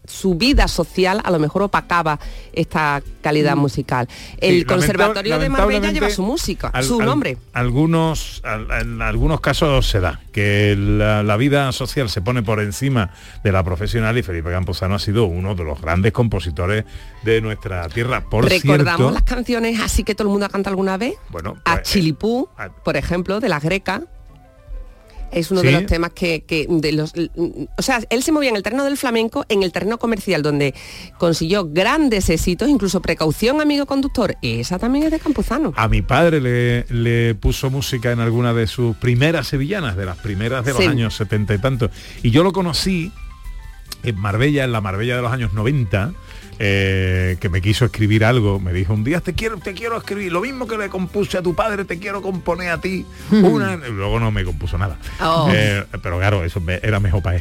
[SPEAKER 19] su vida social a lo mejor opacaba esta calidad mm. musical. El
[SPEAKER 4] sí,
[SPEAKER 19] Conservatorio
[SPEAKER 4] lamenta-
[SPEAKER 19] de Marbella lleva su música,
[SPEAKER 4] al,
[SPEAKER 19] su
[SPEAKER 4] al,
[SPEAKER 19] nombre.
[SPEAKER 4] Algunos, al, en algunos casos se da, que la, la vida social se pone por encima de la profesional y Felipe Campuzano ha sido uno de los grandes compositores de nuestra tierra. Por
[SPEAKER 19] ¿Recordamos
[SPEAKER 4] cierto,
[SPEAKER 19] las canciones así que todo el mundo ha cantado alguna vez?
[SPEAKER 4] Bueno,
[SPEAKER 19] a
[SPEAKER 4] pues,
[SPEAKER 19] Chilipú,
[SPEAKER 4] a-
[SPEAKER 19] por ejemplo, de la Greca. Es uno
[SPEAKER 4] Sí.
[SPEAKER 19] de los temas que, que de los, o sea, él se movía en el terreno del flamenco, en el terreno comercial, donde consiguió grandes éxitos, incluso Precaución, amigo conductor. Esa también es de Campuzano.
[SPEAKER 4] a mi padre le, le puso música en alguna de sus primeras sevillanas, de las primeras de los
[SPEAKER 19] Sí.
[SPEAKER 4] años setenta y tantos. Y yo lo conocí en Marbella, en la Marbella de los años noventa, eh, que me quiso escribir algo. Me dijo un día, te quiero, te quiero escribir, lo mismo que le compuse a tu padre, te quiero componer a ti. Una... Y luego no me compuso nada.
[SPEAKER 19] Oh.
[SPEAKER 4] Eh, pero claro, eso me- era mejor para él.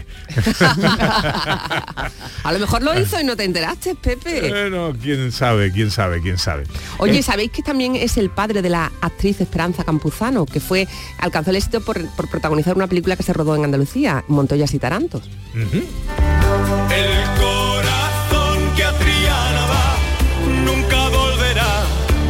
[SPEAKER 19] A lo mejor lo hizo y no te enteraste, Pepe.
[SPEAKER 4] Bueno, quién sabe, quién sabe, quién sabe.
[SPEAKER 19] Oye,
[SPEAKER 4] Eh,
[SPEAKER 19] ¿sabéis que también es el padre de la actriz Esperanza Campuzano, que fue alcanzó el éxito por, por protagonizar una película que se rodó en Andalucía, Montoyas y Tarantos?
[SPEAKER 4] ujú.
[SPEAKER 5] El corazón que a Triana va nunca volverá.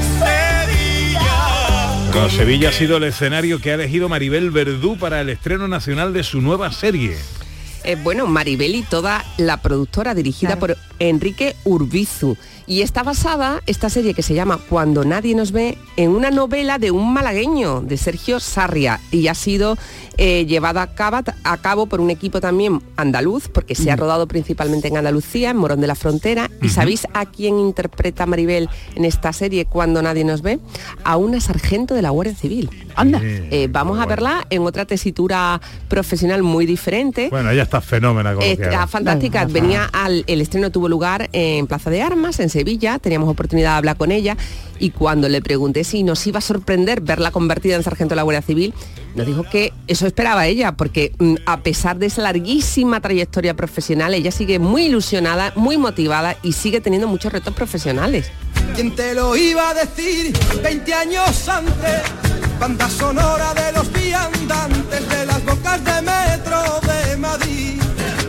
[SPEAKER 5] Sevilla.
[SPEAKER 4] Bueno, Sevilla ha sido el escenario que ha elegido Maribel Verdú para el estreno nacional de su nueva serie.
[SPEAKER 19] Eh, bueno, Maribel y toda la productora, dirigida por Enrique Urbizu. Y está basada, esta serie que se llama Cuando nadie nos ve, en una novela de un malagueño, de Sergio Sarria, y ha sido eh, llevada a cabo, a cabo por un equipo también andaluz, porque se ha rodado principalmente en Andalucía, en Morón de la Frontera. ¿Y sabéis a quién interpreta Maribel en esta serie Cuando nadie nos ve? A una sargento de la Guardia Civil.
[SPEAKER 8] Anda.
[SPEAKER 19] Eh, vamos a verla en otra tesitura profesional muy diferente.
[SPEAKER 4] Bueno, ella está fenómena con lo que
[SPEAKER 19] Está
[SPEAKER 4] haga.
[SPEAKER 19] fantástica. Venía al el estreno tuvo lugar en Plaza de Armas, en Sevilla. Teníamos oportunidad de hablar con ella y cuando le pregunté si nos iba a sorprender verla convertida en sargento de la Guardia Civil, nos dijo que eso esperaba ella, porque mm, a pesar de esa larguísima trayectoria profesional, ella sigue muy ilusionada, muy motivada y sigue teniendo muchos retos profesionales.
[SPEAKER 5] ¿Quién te lo iba a decir veinte años antes? Banda sonora de los viandantes de las bocas de metro de Madrid.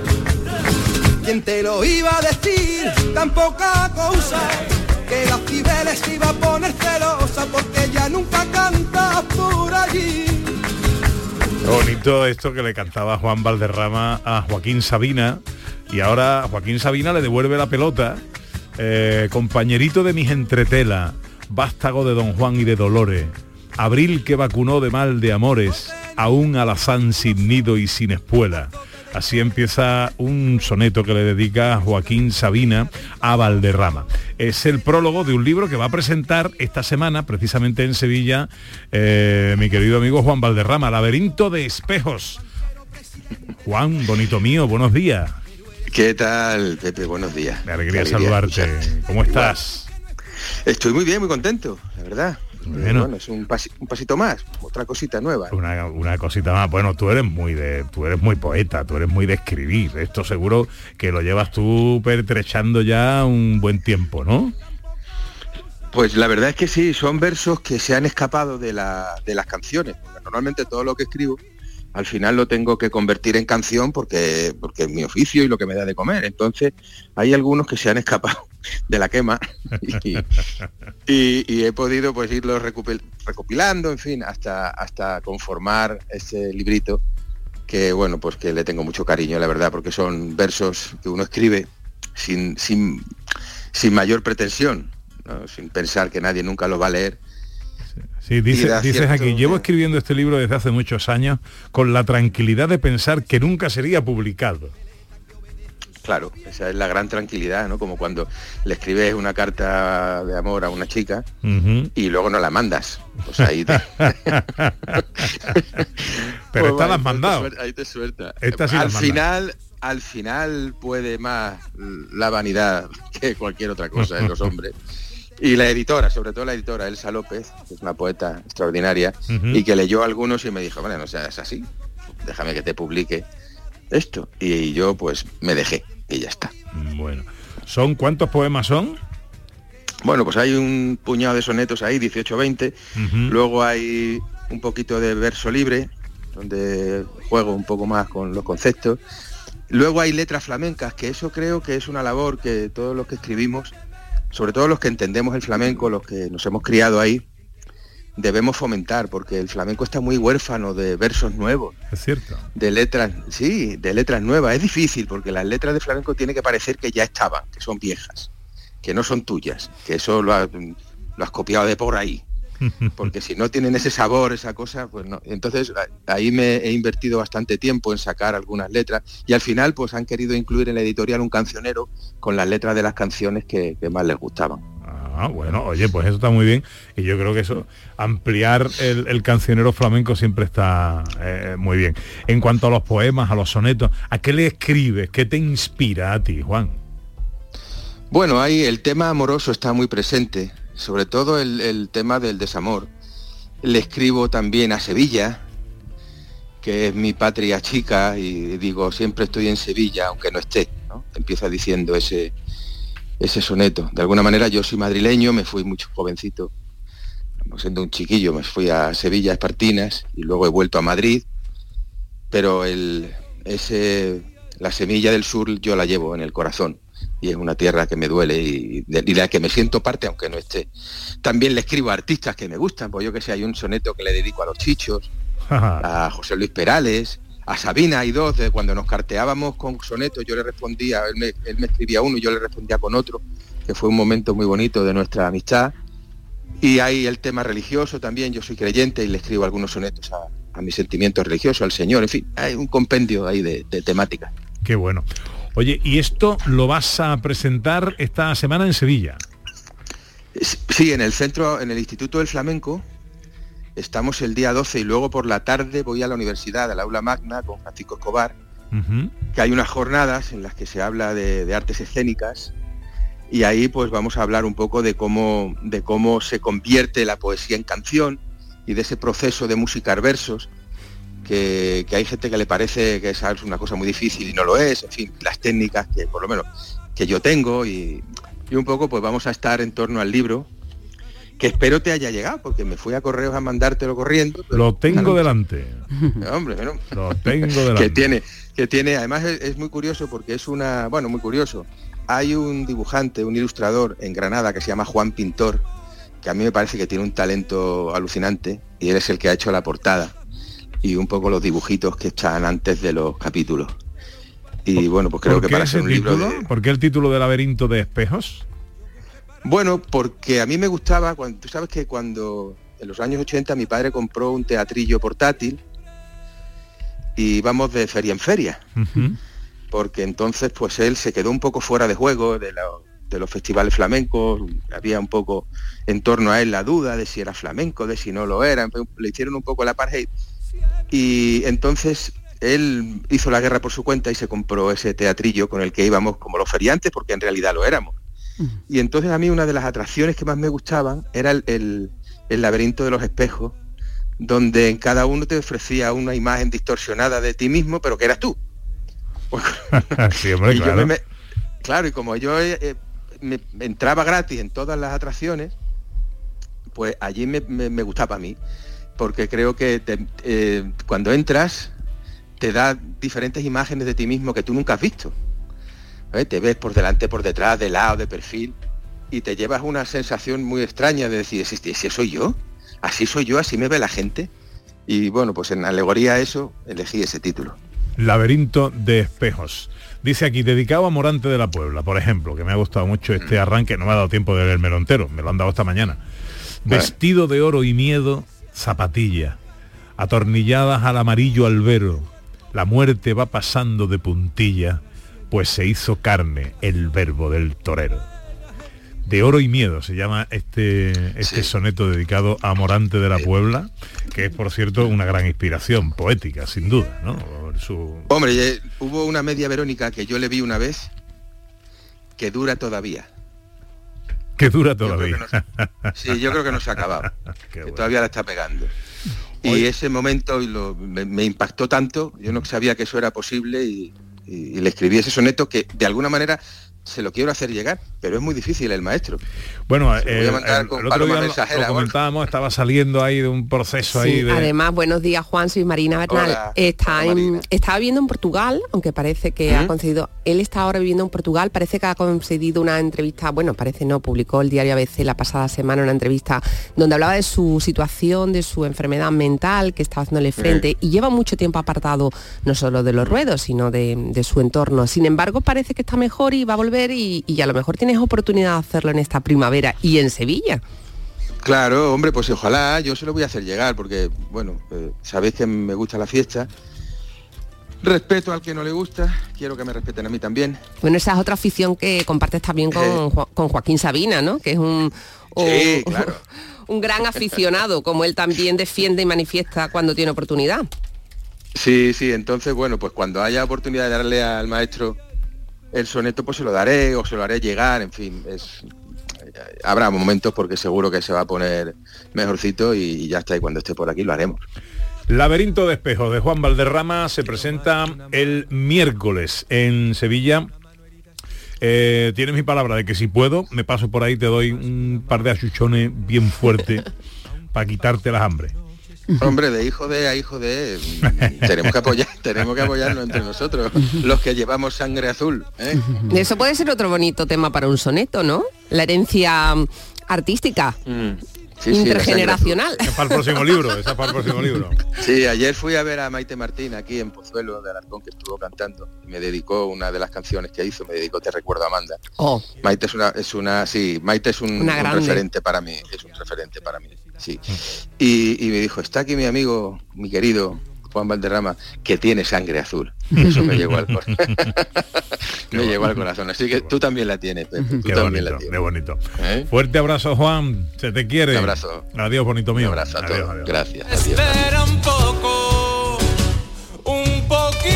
[SPEAKER 5] ¿Quién te lo iba a decir? Tan poca cosa que la Cibeles iba a poner celosa porque ella nunca canta por allí.
[SPEAKER 4] Qué bonito esto que le cantaba Juan Valderrama a Joaquín Sabina y ahora Joaquín Sabina le devuelve la pelota. Eh, compañerito de mis entretela, vástago de Don Juan y de Dolores, abril que vacunó de mal de amores, a un alazán sin nido y sin espuela. Así empieza un soneto que le dedica Joaquín Sabina a Valderrama. Es el prólogo de un libro que va a presentar esta semana, precisamente en Sevilla, eh, mi querido amigo Juan Valderrama, Laberinto de Espejos. Juan, bonito mío, buenos días.
[SPEAKER 20] ¿Qué tal, Pepe? Buenos días.
[SPEAKER 4] Me alegría
[SPEAKER 20] Qué
[SPEAKER 4] saludarte.
[SPEAKER 20] escucharte.
[SPEAKER 4] ¿Cómo estás?
[SPEAKER 20] Estoy muy bien, muy contento, la verdad.
[SPEAKER 4] Bueno.
[SPEAKER 20] Bueno, es un, pasi- un pasito más, otra cosita nueva.
[SPEAKER 4] Una, una cosita más. Bueno, tú eres muy de, tú eres muy poeta, tú eres muy de escribir. Esto seguro que lo llevas tú pertrechando ya un buen tiempo, ¿no?
[SPEAKER 20] Pues la verdad es que sí, son versos que se han escapado de, la, de las canciones. Porque normalmente todo lo que escribo, al final lo tengo que convertir en canción porque, porque es mi oficio y lo que me da de comer. Entonces, hay algunos que se han escapado de la quema y, y- y he podido pues irlos recopil- recopilando, en fin, hasta, hasta conformar este librito que, bueno, pues que le tengo mucho cariño, la verdad, porque son versos que uno escribe sin, sin, sin mayor pretensión, ¿no? Sin pensar que nadie nunca lo va a leer.
[SPEAKER 4] Sí, dice-
[SPEAKER 20] Y da
[SPEAKER 4] dices
[SPEAKER 20] cierto-
[SPEAKER 4] aquí, llevo escribiendo este libro desde hace muchos años con la tranquilidad de pensar que nunca sería publicado.
[SPEAKER 20] Claro, esa es la gran tranquilidad, ¿no? Como cuando le escribes una carta de amor a una chica
[SPEAKER 4] Ujú.
[SPEAKER 20] y luego no la mandas. Pues ahí te...
[SPEAKER 4] Pero
[SPEAKER 20] Pues
[SPEAKER 4] esta la
[SPEAKER 20] ahí
[SPEAKER 4] has
[SPEAKER 20] te
[SPEAKER 4] mandado.
[SPEAKER 20] suelta- Ahí te suelta.
[SPEAKER 4] Esta sí la
[SPEAKER 20] al
[SPEAKER 4] has mandado.
[SPEAKER 20] final, al final puede más la vanidad que cualquier otra cosa en los hombres. Y la editora, sobre todo la editora, Elsa López, que es una poeta extraordinaria,
[SPEAKER 4] Ujú.
[SPEAKER 20] y que leyó algunos y me dijo, bueno, no seas así, déjame que te publique esto. Y yo pues me dejé y ya está.
[SPEAKER 4] Bueno, ¿son cuántos poemas son?
[SPEAKER 20] Bueno, pues hay un puñado de sonetos ahí, dieciocho veinte.
[SPEAKER 4] Ujú.
[SPEAKER 20] Luego hay un poquito de verso libre, donde juego un poco más con los conceptos. Luego hay letras flamencas, que eso creo que es una labor que todos los que escribimos, sobre todo los que entendemos el flamenco, los que nos hemos criado ahí, debemos fomentar, porque el flamenco está muy huérfano de versos nuevos.
[SPEAKER 4] Es cierto.
[SPEAKER 20] De letras, sí, de letras nuevas. Es difícil, porque las letras de flamenco tiene que parecer que ya estaban, que son viejas, que no son tuyas, que eso lo, ha, lo has copiado de por ahí. Porque si no tienen ese sabor, esa cosa, pues no. Entonces ahí me he invertido bastante tiempo en sacar algunas letras y al final pues han querido incluir en la editorial un cancionero con las letras de las canciones que, que más les gustaban.
[SPEAKER 4] Ah, bueno, oye, pues eso está muy bien y yo creo que eso, ampliar el, el cancionero flamenco siempre está eh, muy bien. En cuanto a los poemas, a los sonetos, ¿a qué le escribes? ¿Qué te inspira a ti, Juan?
[SPEAKER 20] Bueno, ahí el tema amoroso está muy presente, sobre todo el, el tema del desamor. Le escribo también a Sevilla, que es mi patria chica, y digo, siempre estoy en Sevilla, aunque no esté, ¿no? Empieza diciendo ese, ese soneto. De alguna manera yo soy madrileño, me fui mucho jovencito, siendo un chiquillo, me fui a Sevilla, a Espartinas, y luego he vuelto a Madrid, pero el, ese, la semilla del sur yo la llevo en el corazón. Y es una tierra que me duele y de, y de la que me siento parte aunque no esté. También le escribo a artistas que me gustan, pues yo que sé, hay un soneto que le dedico a los Chichos, a José Luis Perales, a Sabina, hay dos, de cuando nos carteábamos con sonetos, yo le respondía, él me, él me escribía uno y yo le respondía con otro, que fue un momento muy bonito de nuestra amistad. Y hay el tema religioso también, yo soy creyente y le escribo algunos sonetos a, a mis sentimientos religiosos, al Señor, en fin, hay un compendio ahí de, de temáticas.
[SPEAKER 4] Qué bueno. Oye, ¿y esto lo vas a presentar esta semana en Sevilla?
[SPEAKER 20] Sí, en el centro, en el Instituto del Flamenco, estamos el día doce y luego por la tarde voy a la universidad, al aula magna con Francisco Escobar, uh-huh. que hay unas jornadas en las que se habla de, de artes escénicas y ahí pues vamos a hablar un poco de cómo, de cómo se convierte la poesía en canción y de ese proceso de musicar versos. Que, que hay gente que le parece que esa es una cosa muy difícil y no lo es, en fin, las técnicas que por lo menos que yo tengo y, y un poco pues vamos a estar en torno al libro, que espero te haya llegado, porque me fui a correos a mandártelo corriendo. Pero,
[SPEAKER 4] lo tengo claro, delante.
[SPEAKER 20] Hombre, bueno,
[SPEAKER 4] lo tengo delante.
[SPEAKER 20] Que tiene, que tiene, además es, es muy curioso porque es una, bueno, muy curioso. Hay un dibujante, un ilustrador en Granada que se llama Juan Pintor, que a mí me parece que tiene un talento alucinante y él es el que ha hecho la portada y un poco los dibujitos que están antes de los capítulos. Y bueno, pues creo que para ser un libro de...
[SPEAKER 4] ¿Por qué el título de Laberinto de Espejos?
[SPEAKER 20] Bueno, porque a mí me gustaba, cuando, tú sabes que cuando en los años ochenta mi padre compró un teatrillo portátil y íbamos de feria en feria, uh-huh. porque entonces pues él se quedó un poco fuera de juego de, la, de los festivales flamencos, había un poco en torno a él la duda de si era flamenco, de si no lo era, le hicieron un poco el apartheid. Y entonces él hizo la guerra por su cuenta y se compró ese teatrillo con el que íbamos como los feriantes, porque en realidad lo éramos. Uh-huh. Y entonces a mí una de las atracciones que más me gustaban era el, el, el laberinto de los espejos, donde en cada uno te ofrecía una imagen distorsionada de ti mismo, pero que eras tú.
[SPEAKER 4] Sí, hombre,
[SPEAKER 20] y
[SPEAKER 4] claro.
[SPEAKER 20] Yo me, me, claro, y como yo eh, me, me entraba gratis en todas las atracciones, pues allí me, me, me gustaba a mí. Porque creo que te, eh, cuando entras te da diferentes imágenes de ti mismo que tú nunca has visto. ¿Eh? Te ves por delante, por detrás, de lado, de perfil, y te llevas una sensación muy extraña de decir, ¿si, si soy yo? ¿Así soy yo? ¿Así me ve la gente? Y bueno, pues en alegoría a eso elegí ese título.
[SPEAKER 4] Laberinto de Espejos. Dice aquí, dedicado a Morante de la Puebla, por ejemplo, que me ha gustado mucho este arranque, no me ha dado tiempo de leérmelo entero, me lo han dado esta mañana. Vale. Vestido de oro y miedo, zapatillas, atornilladas al amarillo albero, la muerte va pasando de puntilla, pues se hizo carne el verbo del torero. De oro y miedo se llama este, este sí. soneto dedicado a Morante de la Puebla, que es por cierto una gran inspiración poética, sin duda, ¿no? Su...
[SPEAKER 20] Hombre, eh, hubo una media Verónica que yo le vi una vez que dura todavía.
[SPEAKER 4] Que dura todavía.
[SPEAKER 20] Yo no, sí, yo creo que no se ha acabado. Que bueno. Todavía la está pegando. Y
[SPEAKER 4] Oye.
[SPEAKER 20] ese momento lo, me, me impactó tanto, yo no sabía que eso era posible y, y, y le escribí ese soneto que de alguna manera se lo quiero hacer llegar, pero es muy difícil el maestro.
[SPEAKER 4] Bueno,
[SPEAKER 20] Se lo voy a
[SPEAKER 4] eh,
[SPEAKER 20] mandar
[SPEAKER 4] el,
[SPEAKER 20] con
[SPEAKER 4] el otro
[SPEAKER 20] paloma
[SPEAKER 4] día lo,
[SPEAKER 20] mensajera,
[SPEAKER 4] lo comentábamos, estaba saliendo ahí de un proceso
[SPEAKER 19] Sí,
[SPEAKER 4] ahí de...
[SPEAKER 19] Además, buenos días, Juan, soy Marina Bernal.
[SPEAKER 20] Hola,
[SPEAKER 19] Está
[SPEAKER 20] hola,
[SPEAKER 19] en,
[SPEAKER 20] Marina.
[SPEAKER 19] estaba viviendo en Portugal, aunque parece que
[SPEAKER 20] ¿Mm?
[SPEAKER 19] ha concedido, él está ahora viviendo en Portugal, parece que ha concedido una entrevista, bueno, parece no, publicó el diario A B C la pasada semana una entrevista donde hablaba de su situación, de su enfermedad mental, que estaba haciéndole frente, y lleva mucho tiempo apartado no solo de los ruedos, sino de, de su entorno. Sin embargo, parece que está mejor y va a volver y, y a lo mejor tienes oportunidad de hacerlo en esta primavera y en Sevilla.
[SPEAKER 20] Claro, hombre, pues ojalá, yo se lo voy a hacer llegar, porque, bueno, eh, sabéis que me gusta la fiesta. Respeto al que no le gusta, quiero que me respeten a mí también.
[SPEAKER 19] Bueno, esa es otra afición que compartes también con,
[SPEAKER 20] Eh.
[SPEAKER 19] Jo- con Joaquín Sabina, ¿no? Que es un, un,
[SPEAKER 20] Sí, claro.
[SPEAKER 19] un gran aficionado, como él también defiende y manifiesta cuando tiene oportunidad.
[SPEAKER 20] Sí, sí, entonces, bueno, pues cuando haya oportunidad de darle al maestro el soneto, pues se lo daré o se lo haré llegar, en fin, es... habrá momentos porque seguro que se va a poner mejorcito y, y ya está, y cuando esté por aquí lo haremos.
[SPEAKER 4] Laberinto de espejos de Juan Valderrama se presenta el miércoles en Sevilla. Eh, tienes mi palabra de que si puedo, me paso por ahí, te doy un par de achuchones bien fuertes para quitarte las hambres.
[SPEAKER 20] Hombre, de hijo de a hijo de, tenemos que apoyar, tenemos que apoyarnos entre nosotros, los que llevamos sangre azul, ¿eh?
[SPEAKER 19] Eso puede ser otro bonito tema para un soneto, ¿no? La herencia mm, artística.
[SPEAKER 20] Mm. Sí, sí,
[SPEAKER 19] intergeneracional.
[SPEAKER 20] la
[SPEAKER 4] Es para el próximo libro, esa es para el próximo libro.
[SPEAKER 20] Sí, ayer fui a ver a Maite Martín aquí en Pozuelo de Alarcón, que estuvo cantando. Me dedicó una de las canciones que hizo, me dedicó Te recuerdo, Amanda.
[SPEAKER 19] Oh.
[SPEAKER 20] Maite es una, es una, sí, Maite es un,
[SPEAKER 19] Una
[SPEAKER 20] un
[SPEAKER 19] grande.
[SPEAKER 20] referente para mí, es un referente para mí, sí. Y, y me dijo, está aquí mi amigo, mi querido Juan Valderrama, que tiene sangre azul. Eso me llegó al corazón. me llegó al corazón. Así que tú también la tienes, Pepe, tú
[SPEAKER 4] Qué
[SPEAKER 20] también
[SPEAKER 4] bonito,
[SPEAKER 20] la tienes.
[SPEAKER 4] qué bonito.
[SPEAKER 20] ¿Eh?
[SPEAKER 4] Fuerte abrazo, Juan, se te quiere.
[SPEAKER 20] Un abrazo.
[SPEAKER 4] Adiós, bonito mío.
[SPEAKER 20] Un abrazo a
[SPEAKER 4] Adiós,
[SPEAKER 20] todos.
[SPEAKER 4] adiós.
[SPEAKER 20] Gracias. Adiós.
[SPEAKER 5] Espera un poco, un poquito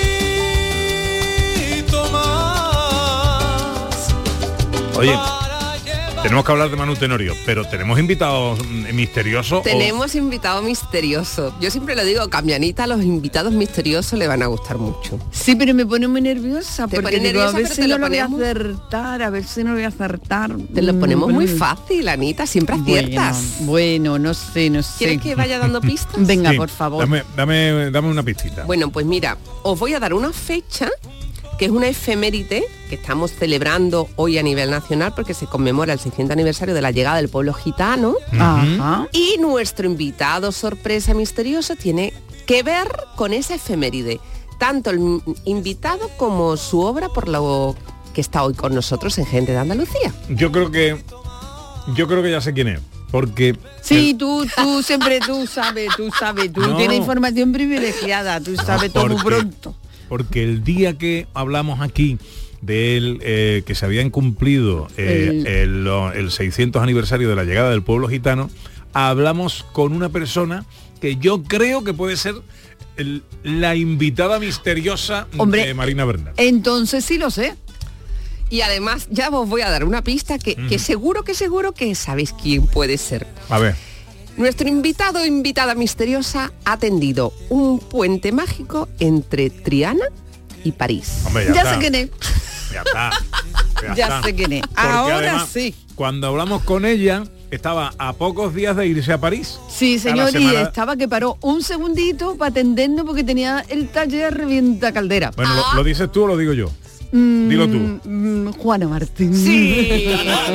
[SPEAKER 5] más.
[SPEAKER 4] Oye, tenemos que hablar de Manu Tenorio, pero tenemos invitados mm, misteriosos.
[SPEAKER 19] Tenemos invitado misterioso. Yo siempre lo digo, Cambianita, a los invitados misteriosos le van a gustar mucho.
[SPEAKER 8] Sí, pero me pone muy nerviosa
[SPEAKER 19] Te
[SPEAKER 8] porque
[SPEAKER 19] pone
[SPEAKER 8] digo,
[SPEAKER 19] nerviosa,
[SPEAKER 8] a ver
[SPEAKER 19] pero
[SPEAKER 8] si
[SPEAKER 19] te
[SPEAKER 8] no
[SPEAKER 19] lo
[SPEAKER 8] lo voy a
[SPEAKER 19] ponemos-
[SPEAKER 8] acertar, a ver si no lo voy a acertar.
[SPEAKER 19] Te lo
[SPEAKER 8] Mm,
[SPEAKER 19] ponemos
[SPEAKER 8] bueno,
[SPEAKER 19] muy fácil, Anita, siempre aciertas.
[SPEAKER 8] Bueno, bueno, no sé, no sé.
[SPEAKER 19] ¿Quieres que vaya dando pistas?
[SPEAKER 8] Venga,
[SPEAKER 4] Sí,
[SPEAKER 8] por favor.
[SPEAKER 4] Dame, dame, dame una pistita.
[SPEAKER 19] Bueno, pues mira, os voy a dar una fecha que es una efeméride que estamos celebrando hoy a nivel nacional porque se conmemora el seiscientos aniversario de la llegada del pueblo gitano.
[SPEAKER 8] Ajá.
[SPEAKER 19] Y nuestro invitado sorpresa misterioso tiene que ver con esa efeméride. Tanto el m- invitado como su obra, por lo que está hoy con nosotros en Gente de Andalucía.
[SPEAKER 4] Yo creo que yo creo que ya sé quién es, porque
[SPEAKER 8] Sí, tú, tú siempre, tú sabes, tú sabes, tú
[SPEAKER 4] No.
[SPEAKER 8] tienes información privilegiada, tú sabes todo muy
[SPEAKER 4] porque-
[SPEAKER 8] pronto.
[SPEAKER 4] porque el día que hablamos aquí del eh, que se habían cumplido eh,
[SPEAKER 8] El-
[SPEAKER 4] el, lo- el seiscientos aniversario de la llegada del pueblo gitano, hablamos con una persona que yo creo que puede ser el- la invitada misteriosa
[SPEAKER 8] Hombre,
[SPEAKER 4] de Marina Bernal.
[SPEAKER 8] Entonces sí lo sé.
[SPEAKER 19] Y además ya os voy a dar una pista que, que seguro que seguro que sabéis quién puede ser.
[SPEAKER 4] A ver,
[SPEAKER 19] Nuestro invitado o invitada misteriosa ha tendido un puente mágico entre Triana y París.
[SPEAKER 4] hombre,
[SPEAKER 8] Ya,
[SPEAKER 4] ya,
[SPEAKER 8] sé
[SPEAKER 4] está.
[SPEAKER 8] quién es.
[SPEAKER 4] Ya está.
[SPEAKER 8] Ya
[SPEAKER 4] está.
[SPEAKER 8] sé quién es.
[SPEAKER 4] Porque
[SPEAKER 8] Ahora
[SPEAKER 4] además,
[SPEAKER 8] sí.
[SPEAKER 4] Cuando hablamos con ella, estaba a pocos días de irse a París.
[SPEAKER 8] Sí,
[SPEAKER 4] A la
[SPEAKER 8] señor, y
[SPEAKER 4] semana-
[SPEAKER 8] estaba que paró un segundito para atendernos porque tenía el taller revienta caldera.
[SPEAKER 4] Bueno, ¿lo, lo dices tú o lo digo yo?
[SPEAKER 8] Mm,
[SPEAKER 4] dilo tú.
[SPEAKER 8] mm, Juana Martín.
[SPEAKER 19] Sí.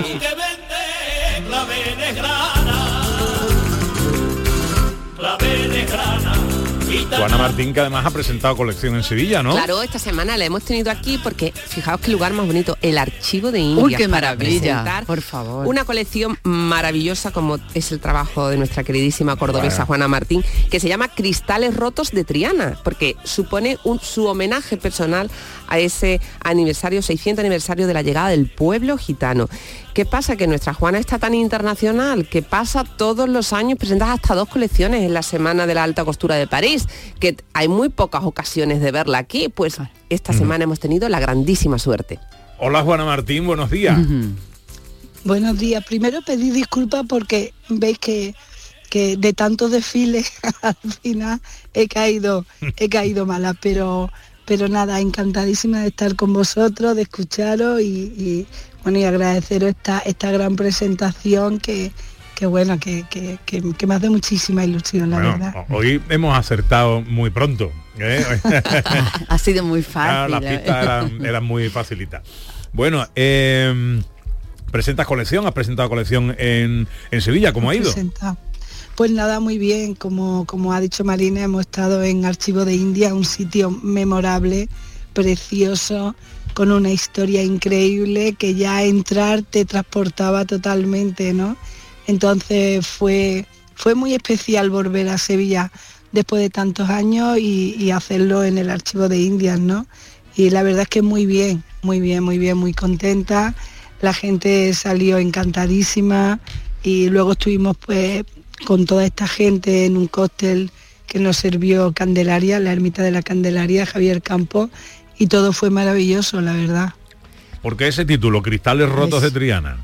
[SPEAKER 4] Juana Martín, que además ha presentado colección en Sevilla, ¿no?
[SPEAKER 19] Claro, esta semana la hemos tenido aquí porque fijaos qué lugar más bonito, el Archivo de Indias.
[SPEAKER 8] Uy, qué
[SPEAKER 19] para
[SPEAKER 8] maravilla,
[SPEAKER 19] presentar
[SPEAKER 8] por favor.
[SPEAKER 19] Una colección maravillosa como es el trabajo de nuestra queridísima cordobesa
[SPEAKER 4] Bueno.
[SPEAKER 19] Juana Martín, que se llama Cristales Rotos de Triana, porque supone un, su homenaje personal a ese aniversario, seiscientos aniversario de la llegada del pueblo gitano. ¿Qué pasa? Que nuestra Juana está tan internacional que pasa todos los años, presentas hasta dos colecciones en la Semana de la Alta Costura de París, que t- hay muy pocas ocasiones de verla aquí, pues esta semana hemos tenido la grandísima suerte.
[SPEAKER 4] Hola Juana Martín, buenos días.
[SPEAKER 21] Buenos días. Primero pedí disculpas porque veis que, que de tantos desfiles al final he caído, he caído mala, pero pero nada, encantadísima de estar con vosotros, de escucharos y, y bueno, y agradeceros esta, esta gran presentación que, que bueno, que, que, que, que me hace muchísima ilusión, la
[SPEAKER 4] bueno,
[SPEAKER 21] verdad.
[SPEAKER 4] Hoy hemos acertado muy pronto. ¿eh?
[SPEAKER 8] Ha sido muy fácil.
[SPEAKER 4] Claro, las pistas eran, eran muy facilitas. Bueno, eh, presentas colección, has presentado colección en, en Sevilla, ¿cómo ha ido?
[SPEAKER 21] Presentado. Pues nada, muy bien, como, como ha dicho Marina, hemos estado en Archivo de India, un sitio memorable, precioso, con una historia increíble que ya entrar te transportaba totalmente, ¿no? Entonces fue, fue muy especial volver a Sevilla después de tantos años y, y hacerlo en el Archivo de Indias, ¿no? Y la verdad es que muy bien, muy bien, muy bien, muy contenta, la gente salió encantadísima y luego estuvimos pues con toda esta gente en un cóctel que nos sirvió Candelaria, la ermita de la Candelaria, Javier Campos, y todo fue maravilloso, la verdad.
[SPEAKER 4] ¿Por qué ese título, Cristales Rotos de Triana?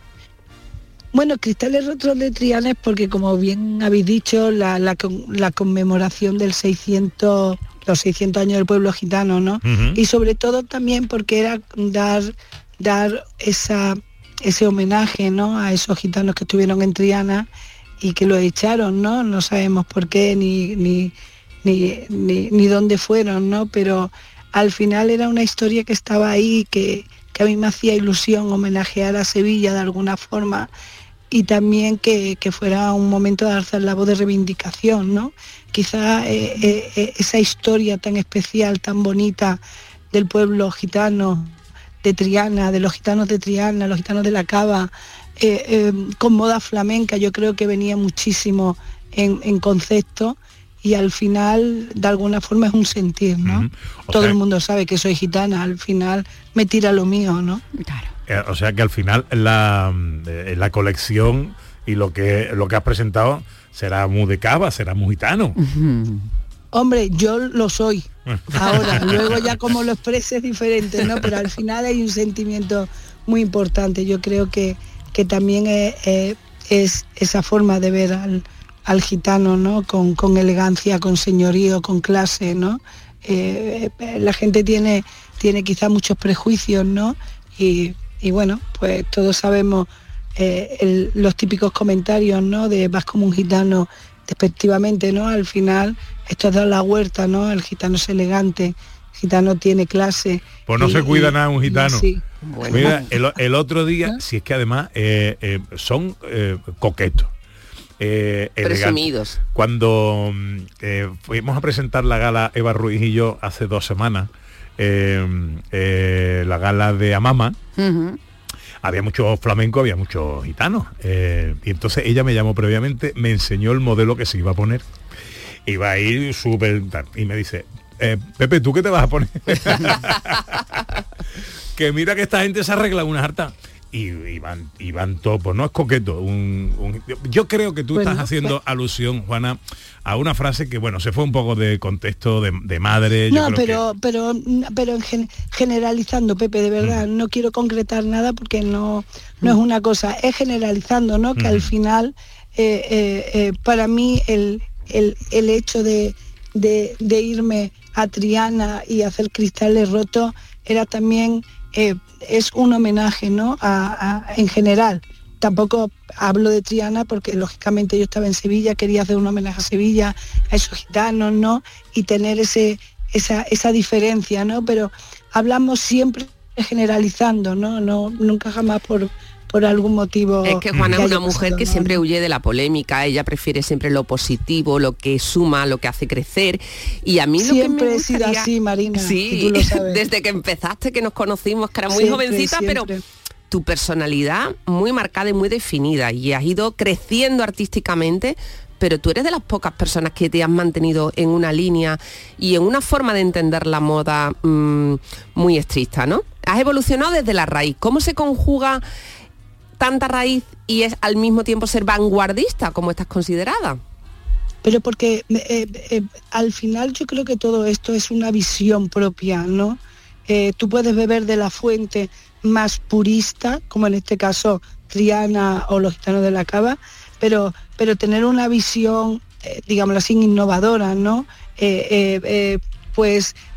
[SPEAKER 21] Bueno, Cristales Rotos de Triana es porque, como bien habéis dicho, la, la, la conmemoración del seiscientos, los seiscientos años del pueblo gitano, ¿no? Uh-huh. Y sobre todo también porque era dar, dar esa, ese homenaje, ¿no?, a esos gitanos que estuvieron en Triana y que lo echaron, ¿no? No sabemos por qué ni, ni, ni, ni, ni dónde fueron, ¿no? Pero al final era una historia que estaba ahí, que, que a mí me hacía ilusión homenajear a Sevilla de alguna forma y también que, que fuera un momento de alzar la voz de reivindicación, ¿no? Quizá eh, eh, esa historia tan especial, tan bonita del pueblo gitano de Triana, de los gitanos de Triana, los gitanos de la Cava, Eh, eh, con moda flamenca, yo creo que venía muchísimo en, en concepto y al final de alguna forma es un sentir, ¿no? Uh-huh. Todo sea, el mundo sabe que soy gitana, al final me tira lo mío, ¿no?
[SPEAKER 8] Claro.
[SPEAKER 4] Eh, o sea que al final la, eh, la colección y lo que lo que has presentado será muy de Cava, será muy gitano.
[SPEAKER 21] Uh-huh. Hombre, yo lo soy. Ahora, luego ya como lo expreses es diferente, ¿no? Pero al final hay un sentimiento muy importante. Yo creo que que también es, es, es esa forma de ver al, al gitano, ¿no? Con, con elegancia, con señorío, con clase, ¿no? Eh, la gente tiene, tiene quizá muchos prejuicios, ¿no? Y, y bueno, pues todos sabemos eh, el, los típicos comentarios, ¿no? De vas como un gitano despectivamente, ¿no? Al final esto es dar la huerta, ¿no? El gitano es elegante, el gitano tiene clase.
[SPEAKER 4] Pues no y, se cuida y, nada un gitano.
[SPEAKER 21] Bueno.
[SPEAKER 4] Mira, el, el otro día, si es que además eh, eh, son eh, coquetos. Eh,
[SPEAKER 19] Presumidos.
[SPEAKER 4] Cuando eh, fuimos a presentar la gala Eva Ruiz y yo hace dos semanas, eh, eh, la gala de Amama, uh-huh. había muchos flamencos, había muchos gitanos. Eh, y entonces ella me llamó previamente, me enseñó el modelo que se iba a poner. Iba a ir súper... Y me dice, eh, Pepe, ¿tú qué te vas a poner? Que mira que esta gente se arregla una harta y, y van y van todos, pues no es coqueto. Un, un, yo creo que tú bueno, estás haciendo pues, alusión, Juana, a una frase que bueno, se fue un poco de contexto de, de madre.
[SPEAKER 21] No,
[SPEAKER 4] yo creo
[SPEAKER 21] pero,
[SPEAKER 4] que...
[SPEAKER 21] pero, pero gen, generalizando, Pepe, de verdad, mm. no quiero concretar nada porque no, no mm. es una cosa, es generalizando, ¿no? Que mm. al final, eh, eh, eh, para mí, el, el, el hecho de, de, de irme a Triana y hacer Cristales Rotos era también eh, es un homenaje, ¿no? A, a, en general. Tampoco hablo de Triana porque lógicamente yo estaba en Sevilla, quería hacer un homenaje a Sevilla, a esos gitanos, ¿no? Y tener ese esa, esa diferencia, ¿no? Pero hablamos siempre generalizando, ¿no? No nunca jamás por por algún motivo.
[SPEAKER 19] Es que Juana es una mujer pasado, que ¿no? siempre huye de la polémica, ella prefiere siempre lo positivo, lo que suma, lo que hace crecer. Y a mí
[SPEAKER 21] siempre
[SPEAKER 19] lo que me
[SPEAKER 21] he
[SPEAKER 19] gustaría...
[SPEAKER 21] sido así, Marina.
[SPEAKER 19] Sí,
[SPEAKER 21] tú lo sabes.
[SPEAKER 19] Desde que empezaste, que nos conocimos, que era muy
[SPEAKER 21] siempre,
[SPEAKER 19] jovencita,
[SPEAKER 21] siempre.
[SPEAKER 19] pero tu personalidad muy marcada y muy definida y has ido creciendo artísticamente, pero tú eres de las pocas personas que te has mantenido en una línea y en una forma de entender la moda mmm, muy estricta, ¿no? Has evolucionado desde la raíz. ¿Cómo se conjuga tanta raíz y es al mismo tiempo ser vanguardista como estás considerada?
[SPEAKER 21] Pero porque eh, eh, al final yo creo que todo esto es una visión propia, ¿no? Eh, tú puedes beber de la fuente más purista, como en este caso Triana o los gitanos de la Cava, pero, pero tener una visión, eh, digámoslo así, innovadora, ¿no? Eh, eh, eh, pues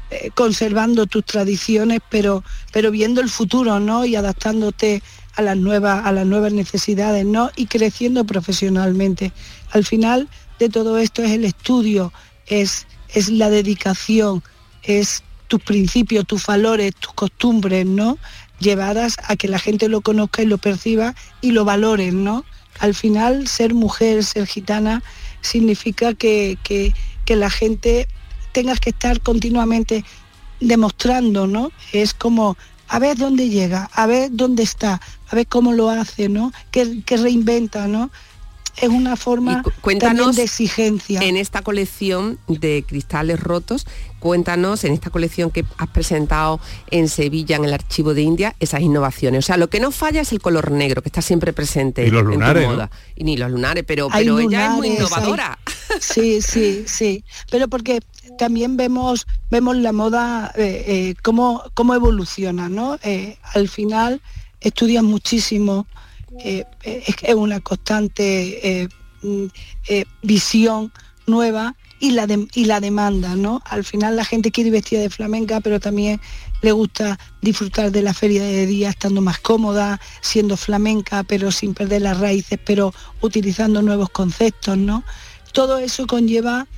[SPEAKER 21] eh, conservando tus tradiciones, pero, pero viendo el futuro, ¿no? Y adaptándote a las nuevas, a las nuevas necesidades, ¿no? Y creciendo profesionalmente. Al final de todo esto es el estudio, es, es la dedicación, es tus principios, tus valores, tus costumbres, ¿no? Llevadas a que la gente lo conozca y lo perciba y lo valoren, ¿no? Al final, ser mujer, ser gitana, significa que, que, que la gente tengas que estar continuamente demostrando, ¿no? Es como, a ver dónde llega, a ver dónde está, a ver cómo lo hace, ¿no? Qué, qué reinventa, ¿no? Es una forma también de exigencia.
[SPEAKER 19] En esta colección de cristales rotos, cuéntanos, en esta colección que has presentado en Sevilla, en el Archivo de India, esas innovaciones. O sea, lo que no falla es el color negro, que está siempre presente
[SPEAKER 4] y los
[SPEAKER 19] en
[SPEAKER 4] lunares,
[SPEAKER 19] tu moda. ¿No? Y ni los lunares, pero, pero
[SPEAKER 21] lunares,
[SPEAKER 19] ella es muy innovadora.
[SPEAKER 21] Hay... Sí, sí, sí. Pero porque también vemos, vemos la moda, eh, eh, cómo, cómo evoluciona, ¿no? Eh, al final estudias muchísimo. Eh, es es una constante eh, eh, visión nueva y la de, y la demanda, ¿no? Al final la gente quiere ir vestida de flamenca, pero también le gusta disfrutar de la feria de día estando más cómoda, siendo flamenca, pero sin perder las raíces, pero utilizando nuevos conceptos, ¿no? Todo eso conlleva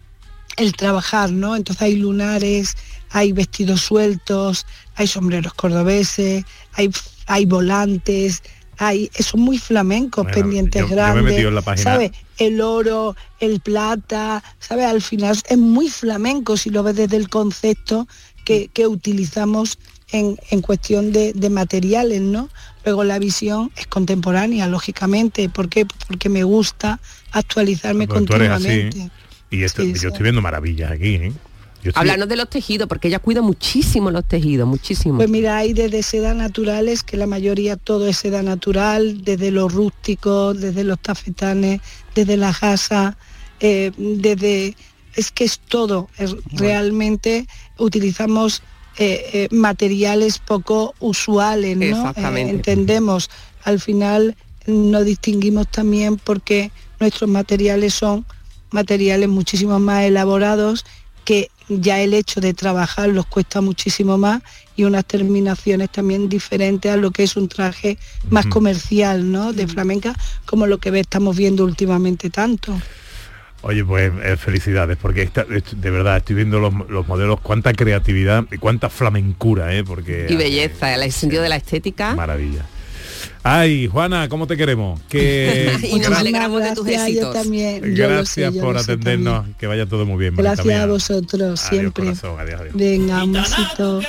[SPEAKER 21] el trabajar, ¿no? Entonces hay lunares, hay vestidos sueltos, hay sombreros cordobeses, hay, hay volantes, hay, son muy flamencos, bueno, pendientes yo, grandes, yo me he metido en la página. ¿Sabes? El oro, el plata, ¿sabes? Al final es muy flamenco si lo ves desde el concepto que, que utilizamos en, en cuestión de, de materiales, ¿no? Luego la visión es contemporánea, lógicamente. ¿Por qué? Porque me gusta actualizarme
[SPEAKER 4] Pero
[SPEAKER 21] continuamente.
[SPEAKER 4] Tú eres así, y esto, sí, yo sí. estoy viendo maravillas aquí, ¿eh?
[SPEAKER 19] Estoy... Háblanos de los tejidos, porque ella cuida muchísimo los tejidos, muchísimo.
[SPEAKER 21] Pues mira, hay desde sedas naturales, que la mayoría todo es seda natural, desde los rústicos, desde los tafetanes, desde la gasa, eh, desde... Es que es todo, es, bueno. Realmente utilizamos eh, eh, materiales poco usuales, ¿no?
[SPEAKER 19] Exactamente.
[SPEAKER 21] Eh, entendemos, al final nos distinguimos también porque nuestros materiales son materiales muchísimo más elaborados, que ya el hecho de trabajarlos cuesta muchísimo más, y unas terminaciones también diferentes a lo que es un traje más comercial, ¿no? De flamenca, como lo que ve, estamos viendo últimamente tanto.
[SPEAKER 4] Oye, pues eh, felicidades, porque esta, de verdad estoy viendo los, los modelos, cuánta creatividad y cuánta flamencura, ¿eh? Porque
[SPEAKER 19] y belleza, el sentido de la estética.
[SPEAKER 4] Maravilla. Ay, Juana, ¿cómo te queremos? Que
[SPEAKER 19] y nos alegramos de tus éxitos.
[SPEAKER 21] También,
[SPEAKER 4] gracias
[SPEAKER 21] sé,
[SPEAKER 4] por atendernos, que vaya todo muy bien.
[SPEAKER 21] Gracias
[SPEAKER 4] mía.
[SPEAKER 21] a vosotros, adiós, siempre.
[SPEAKER 4] Corazón, adiós, adiós.
[SPEAKER 21] Venga, un besito.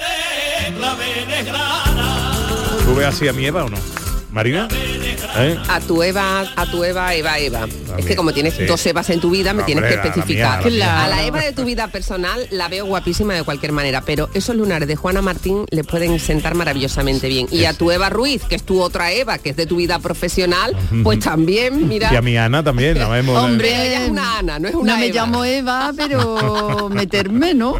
[SPEAKER 4] ¿Tú ves así a mi Eva o no? ¿Marina? ¿Eh?
[SPEAKER 19] A tu Eva, a tu Eva, Eva, Eva. También, es que como tienes sí. dos Evas en tu vida, me
[SPEAKER 4] no,
[SPEAKER 19] tienes
[SPEAKER 4] hombre,
[SPEAKER 19] que especificar.
[SPEAKER 4] A la, mía, a, la
[SPEAKER 19] a la Eva de tu vida personal la veo guapísima de cualquier manera, pero esos lunares de Juana Martín le pueden sentar maravillosamente bien. Y a tu Eva Ruiz, que es tu otra Eva, que es de tu vida profesional, pues también, mira.
[SPEAKER 4] Y a mi Ana también, la vemos.
[SPEAKER 19] Hombre, pero ella es una Ana, no es una
[SPEAKER 8] no
[SPEAKER 19] Eva.
[SPEAKER 8] Me llamo Eva, pero meterme, ¿no?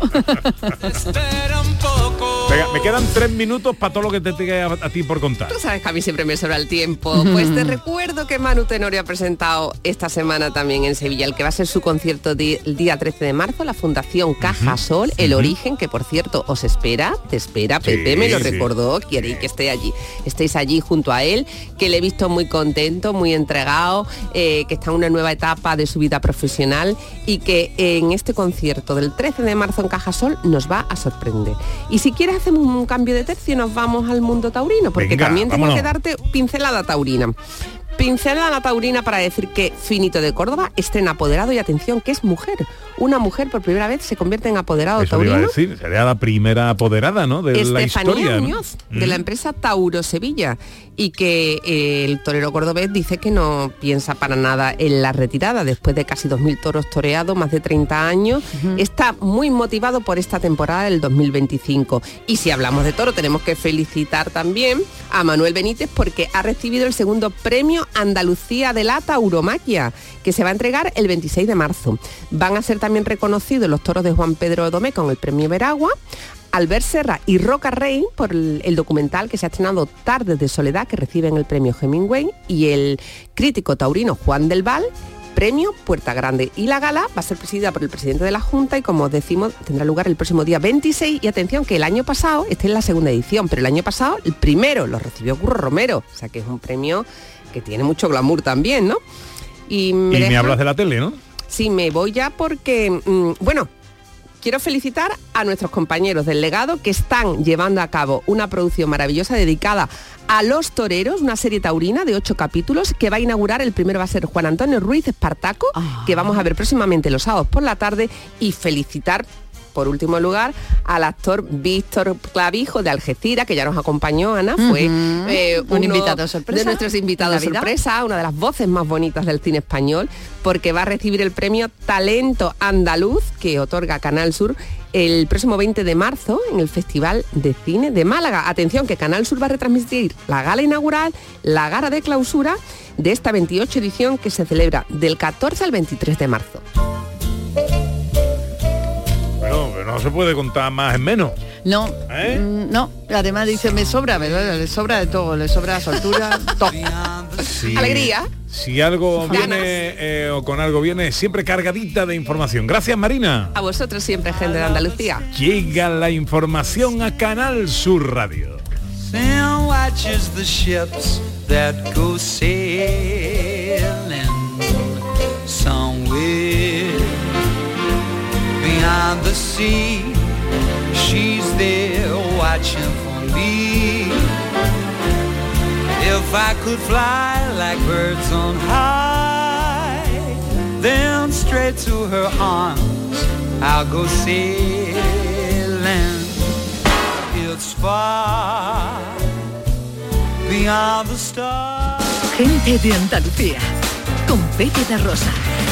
[SPEAKER 4] Venga, me quedan tres minutos para todo lo que te tenga a, a ti por contar.
[SPEAKER 19] Tú sabes que a mí siempre me sobra el tiempo. Pues te recuerdo que Manu Tenorio ha presentado esta semana también en Sevilla el que va a ser su concierto di, el día trece de marzo, la Fundación Cajasol, uh-huh. El uh-huh. Origen, que por cierto os espera, te espera, sí, Pepe me lo sí. recordó, quiere sí. que esté allí, estéis allí junto a él, que le he visto muy contento, muy entregado, eh, que está en una nueva etapa de su vida profesional y que eh, en este concierto del trece de marzo en Cajasol nos va a sorprender. Y si quieres hacemos un cambio de tercio y nos vamos al mundo taurino, porque Venga, también tengo vámonos. que darte pincelada taurina. Pincelada taurina para decir que Finito de Córdoba estrena apoderado y atención que es mujer. Una mujer por primera vez se convierte en apoderado
[SPEAKER 4] Eso
[SPEAKER 19] taurino.
[SPEAKER 4] Iba a decir, sería la primera apoderada, ¿no? De
[SPEAKER 19] Estefanía
[SPEAKER 4] la historia,
[SPEAKER 19] Muñoz,
[SPEAKER 4] ¿no?
[SPEAKER 19] de la empresa Tauro Sevilla, y que eh, el torero cordobés dice que no piensa para nada en la retirada después de casi dos mil toros toreados, más de treinta años. Uh-huh. Está muy motivado por esta temporada del dos mil veinticinco. Y si hablamos de toro, tenemos que felicitar también a Manuel Benítez porque ha recibido el segundo premio Andalucía de la Tauromaquia, que se va a entregar el veintiséis de marzo. Van a ser también reconocidos los toros de Juan Pedro Domé con el premio Veragua, Albert Serra y Roca Rey por el, el documental que se ha estrenado Tardes de Soledad, que reciben el premio Hemingway, y el crítico taurino Juan del Val, Premio Puerta Grande. Y la gala va a ser presidida por el presidente de la Junta y, como os decimos, tendrá lugar el próximo día veintiséis. Y atención, que el año pasado, esta es la segunda edición, pero el año pasado el primero lo recibió Curro Romero, o sea que es un premio que tiene mucho glamour también, ¿no? Y me,
[SPEAKER 4] y
[SPEAKER 19] deja...
[SPEAKER 4] me hablas de la tele, ¿no?
[SPEAKER 19] Sí, me voy ya porque, mmm, bueno, quiero felicitar a nuestros compañeros del Legado que están llevando a cabo una producción maravillosa dedicada a los toreros, una serie taurina de ocho capítulos que va a inaugurar. El primero va a ser Juan Antonio Ruiz Espartaco, ah. que vamos a ver próximamente los sábados por la tarde, y felicitar, por último lugar, al actor Víctor Clavijo de Algeciras, que ya nos acompañó, Ana, fue
[SPEAKER 8] uh-huh.
[SPEAKER 19] eh,
[SPEAKER 8] un invitado sorpresa
[SPEAKER 19] de nuestros invitados sorpresa, una de las voces más bonitas del cine español, porque va a recibir el premio Talento Andaluz que otorga Canal Sur el próximo veinte de marzo en el Festival de Cine de Málaga. Atención, que Canal Sur va a retransmitir la gala inaugural, la gala de clausura de esta veintiocho edición que se celebra del catorce al veintitrés de marzo.
[SPEAKER 4] No se puede contar más en menos.
[SPEAKER 8] No,
[SPEAKER 4] ¿Eh?
[SPEAKER 8] no. Además dice, me sobra, ¿verdad? Le sobra de todo, le sobra soltura, todo.
[SPEAKER 4] Sí.
[SPEAKER 19] Alegría.
[SPEAKER 4] Si algo viene eh, o con algo viene, siempre cargadita de información. Gracias, Marina.
[SPEAKER 19] A vosotros siempre, gente de Andalucía.
[SPEAKER 4] Llega la información a Canal Sur Radio.
[SPEAKER 1] Beyond the sea, she's there watching for me. If I could fly like birds on high, then straight to her arms I'll go sailing. It's far beyond the stars.
[SPEAKER 3] Gente de Andalucía, con Pepe de Rosa.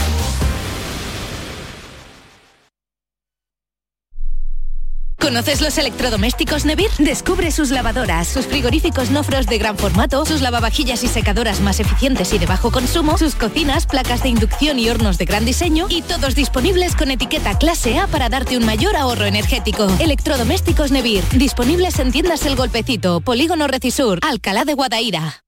[SPEAKER 16] ¿Conoces los electrodomésticos Nevir? Descubre sus lavadoras, sus frigoríficos no frost de gran formato, sus lavavajillas y secadoras más eficientes y de bajo consumo, sus cocinas, placas de inducción y hornos de gran diseño, y todos disponibles con etiqueta clase A para darte un mayor ahorro energético. Electrodomésticos Nevir, disponibles en tiendas El Golpecito, Polígono Recisur, Alcalá de Guadaira.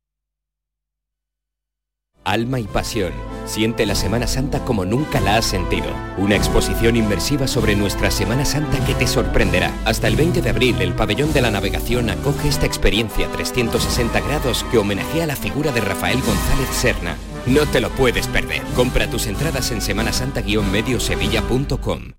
[SPEAKER 22] Alma y pasión. Siente la Semana Santa como nunca la has sentido. Una exposición inmersiva sobre nuestra Semana Santa que te sorprenderá. Hasta el veinte de abril, el Pabellón de la Navegación acoge esta experiencia trescientos sesenta grados que homenajea la figura de Rafael González Serna. No te lo puedes perder. Compra tus entradas en semana santa guion medio sevilla punto com.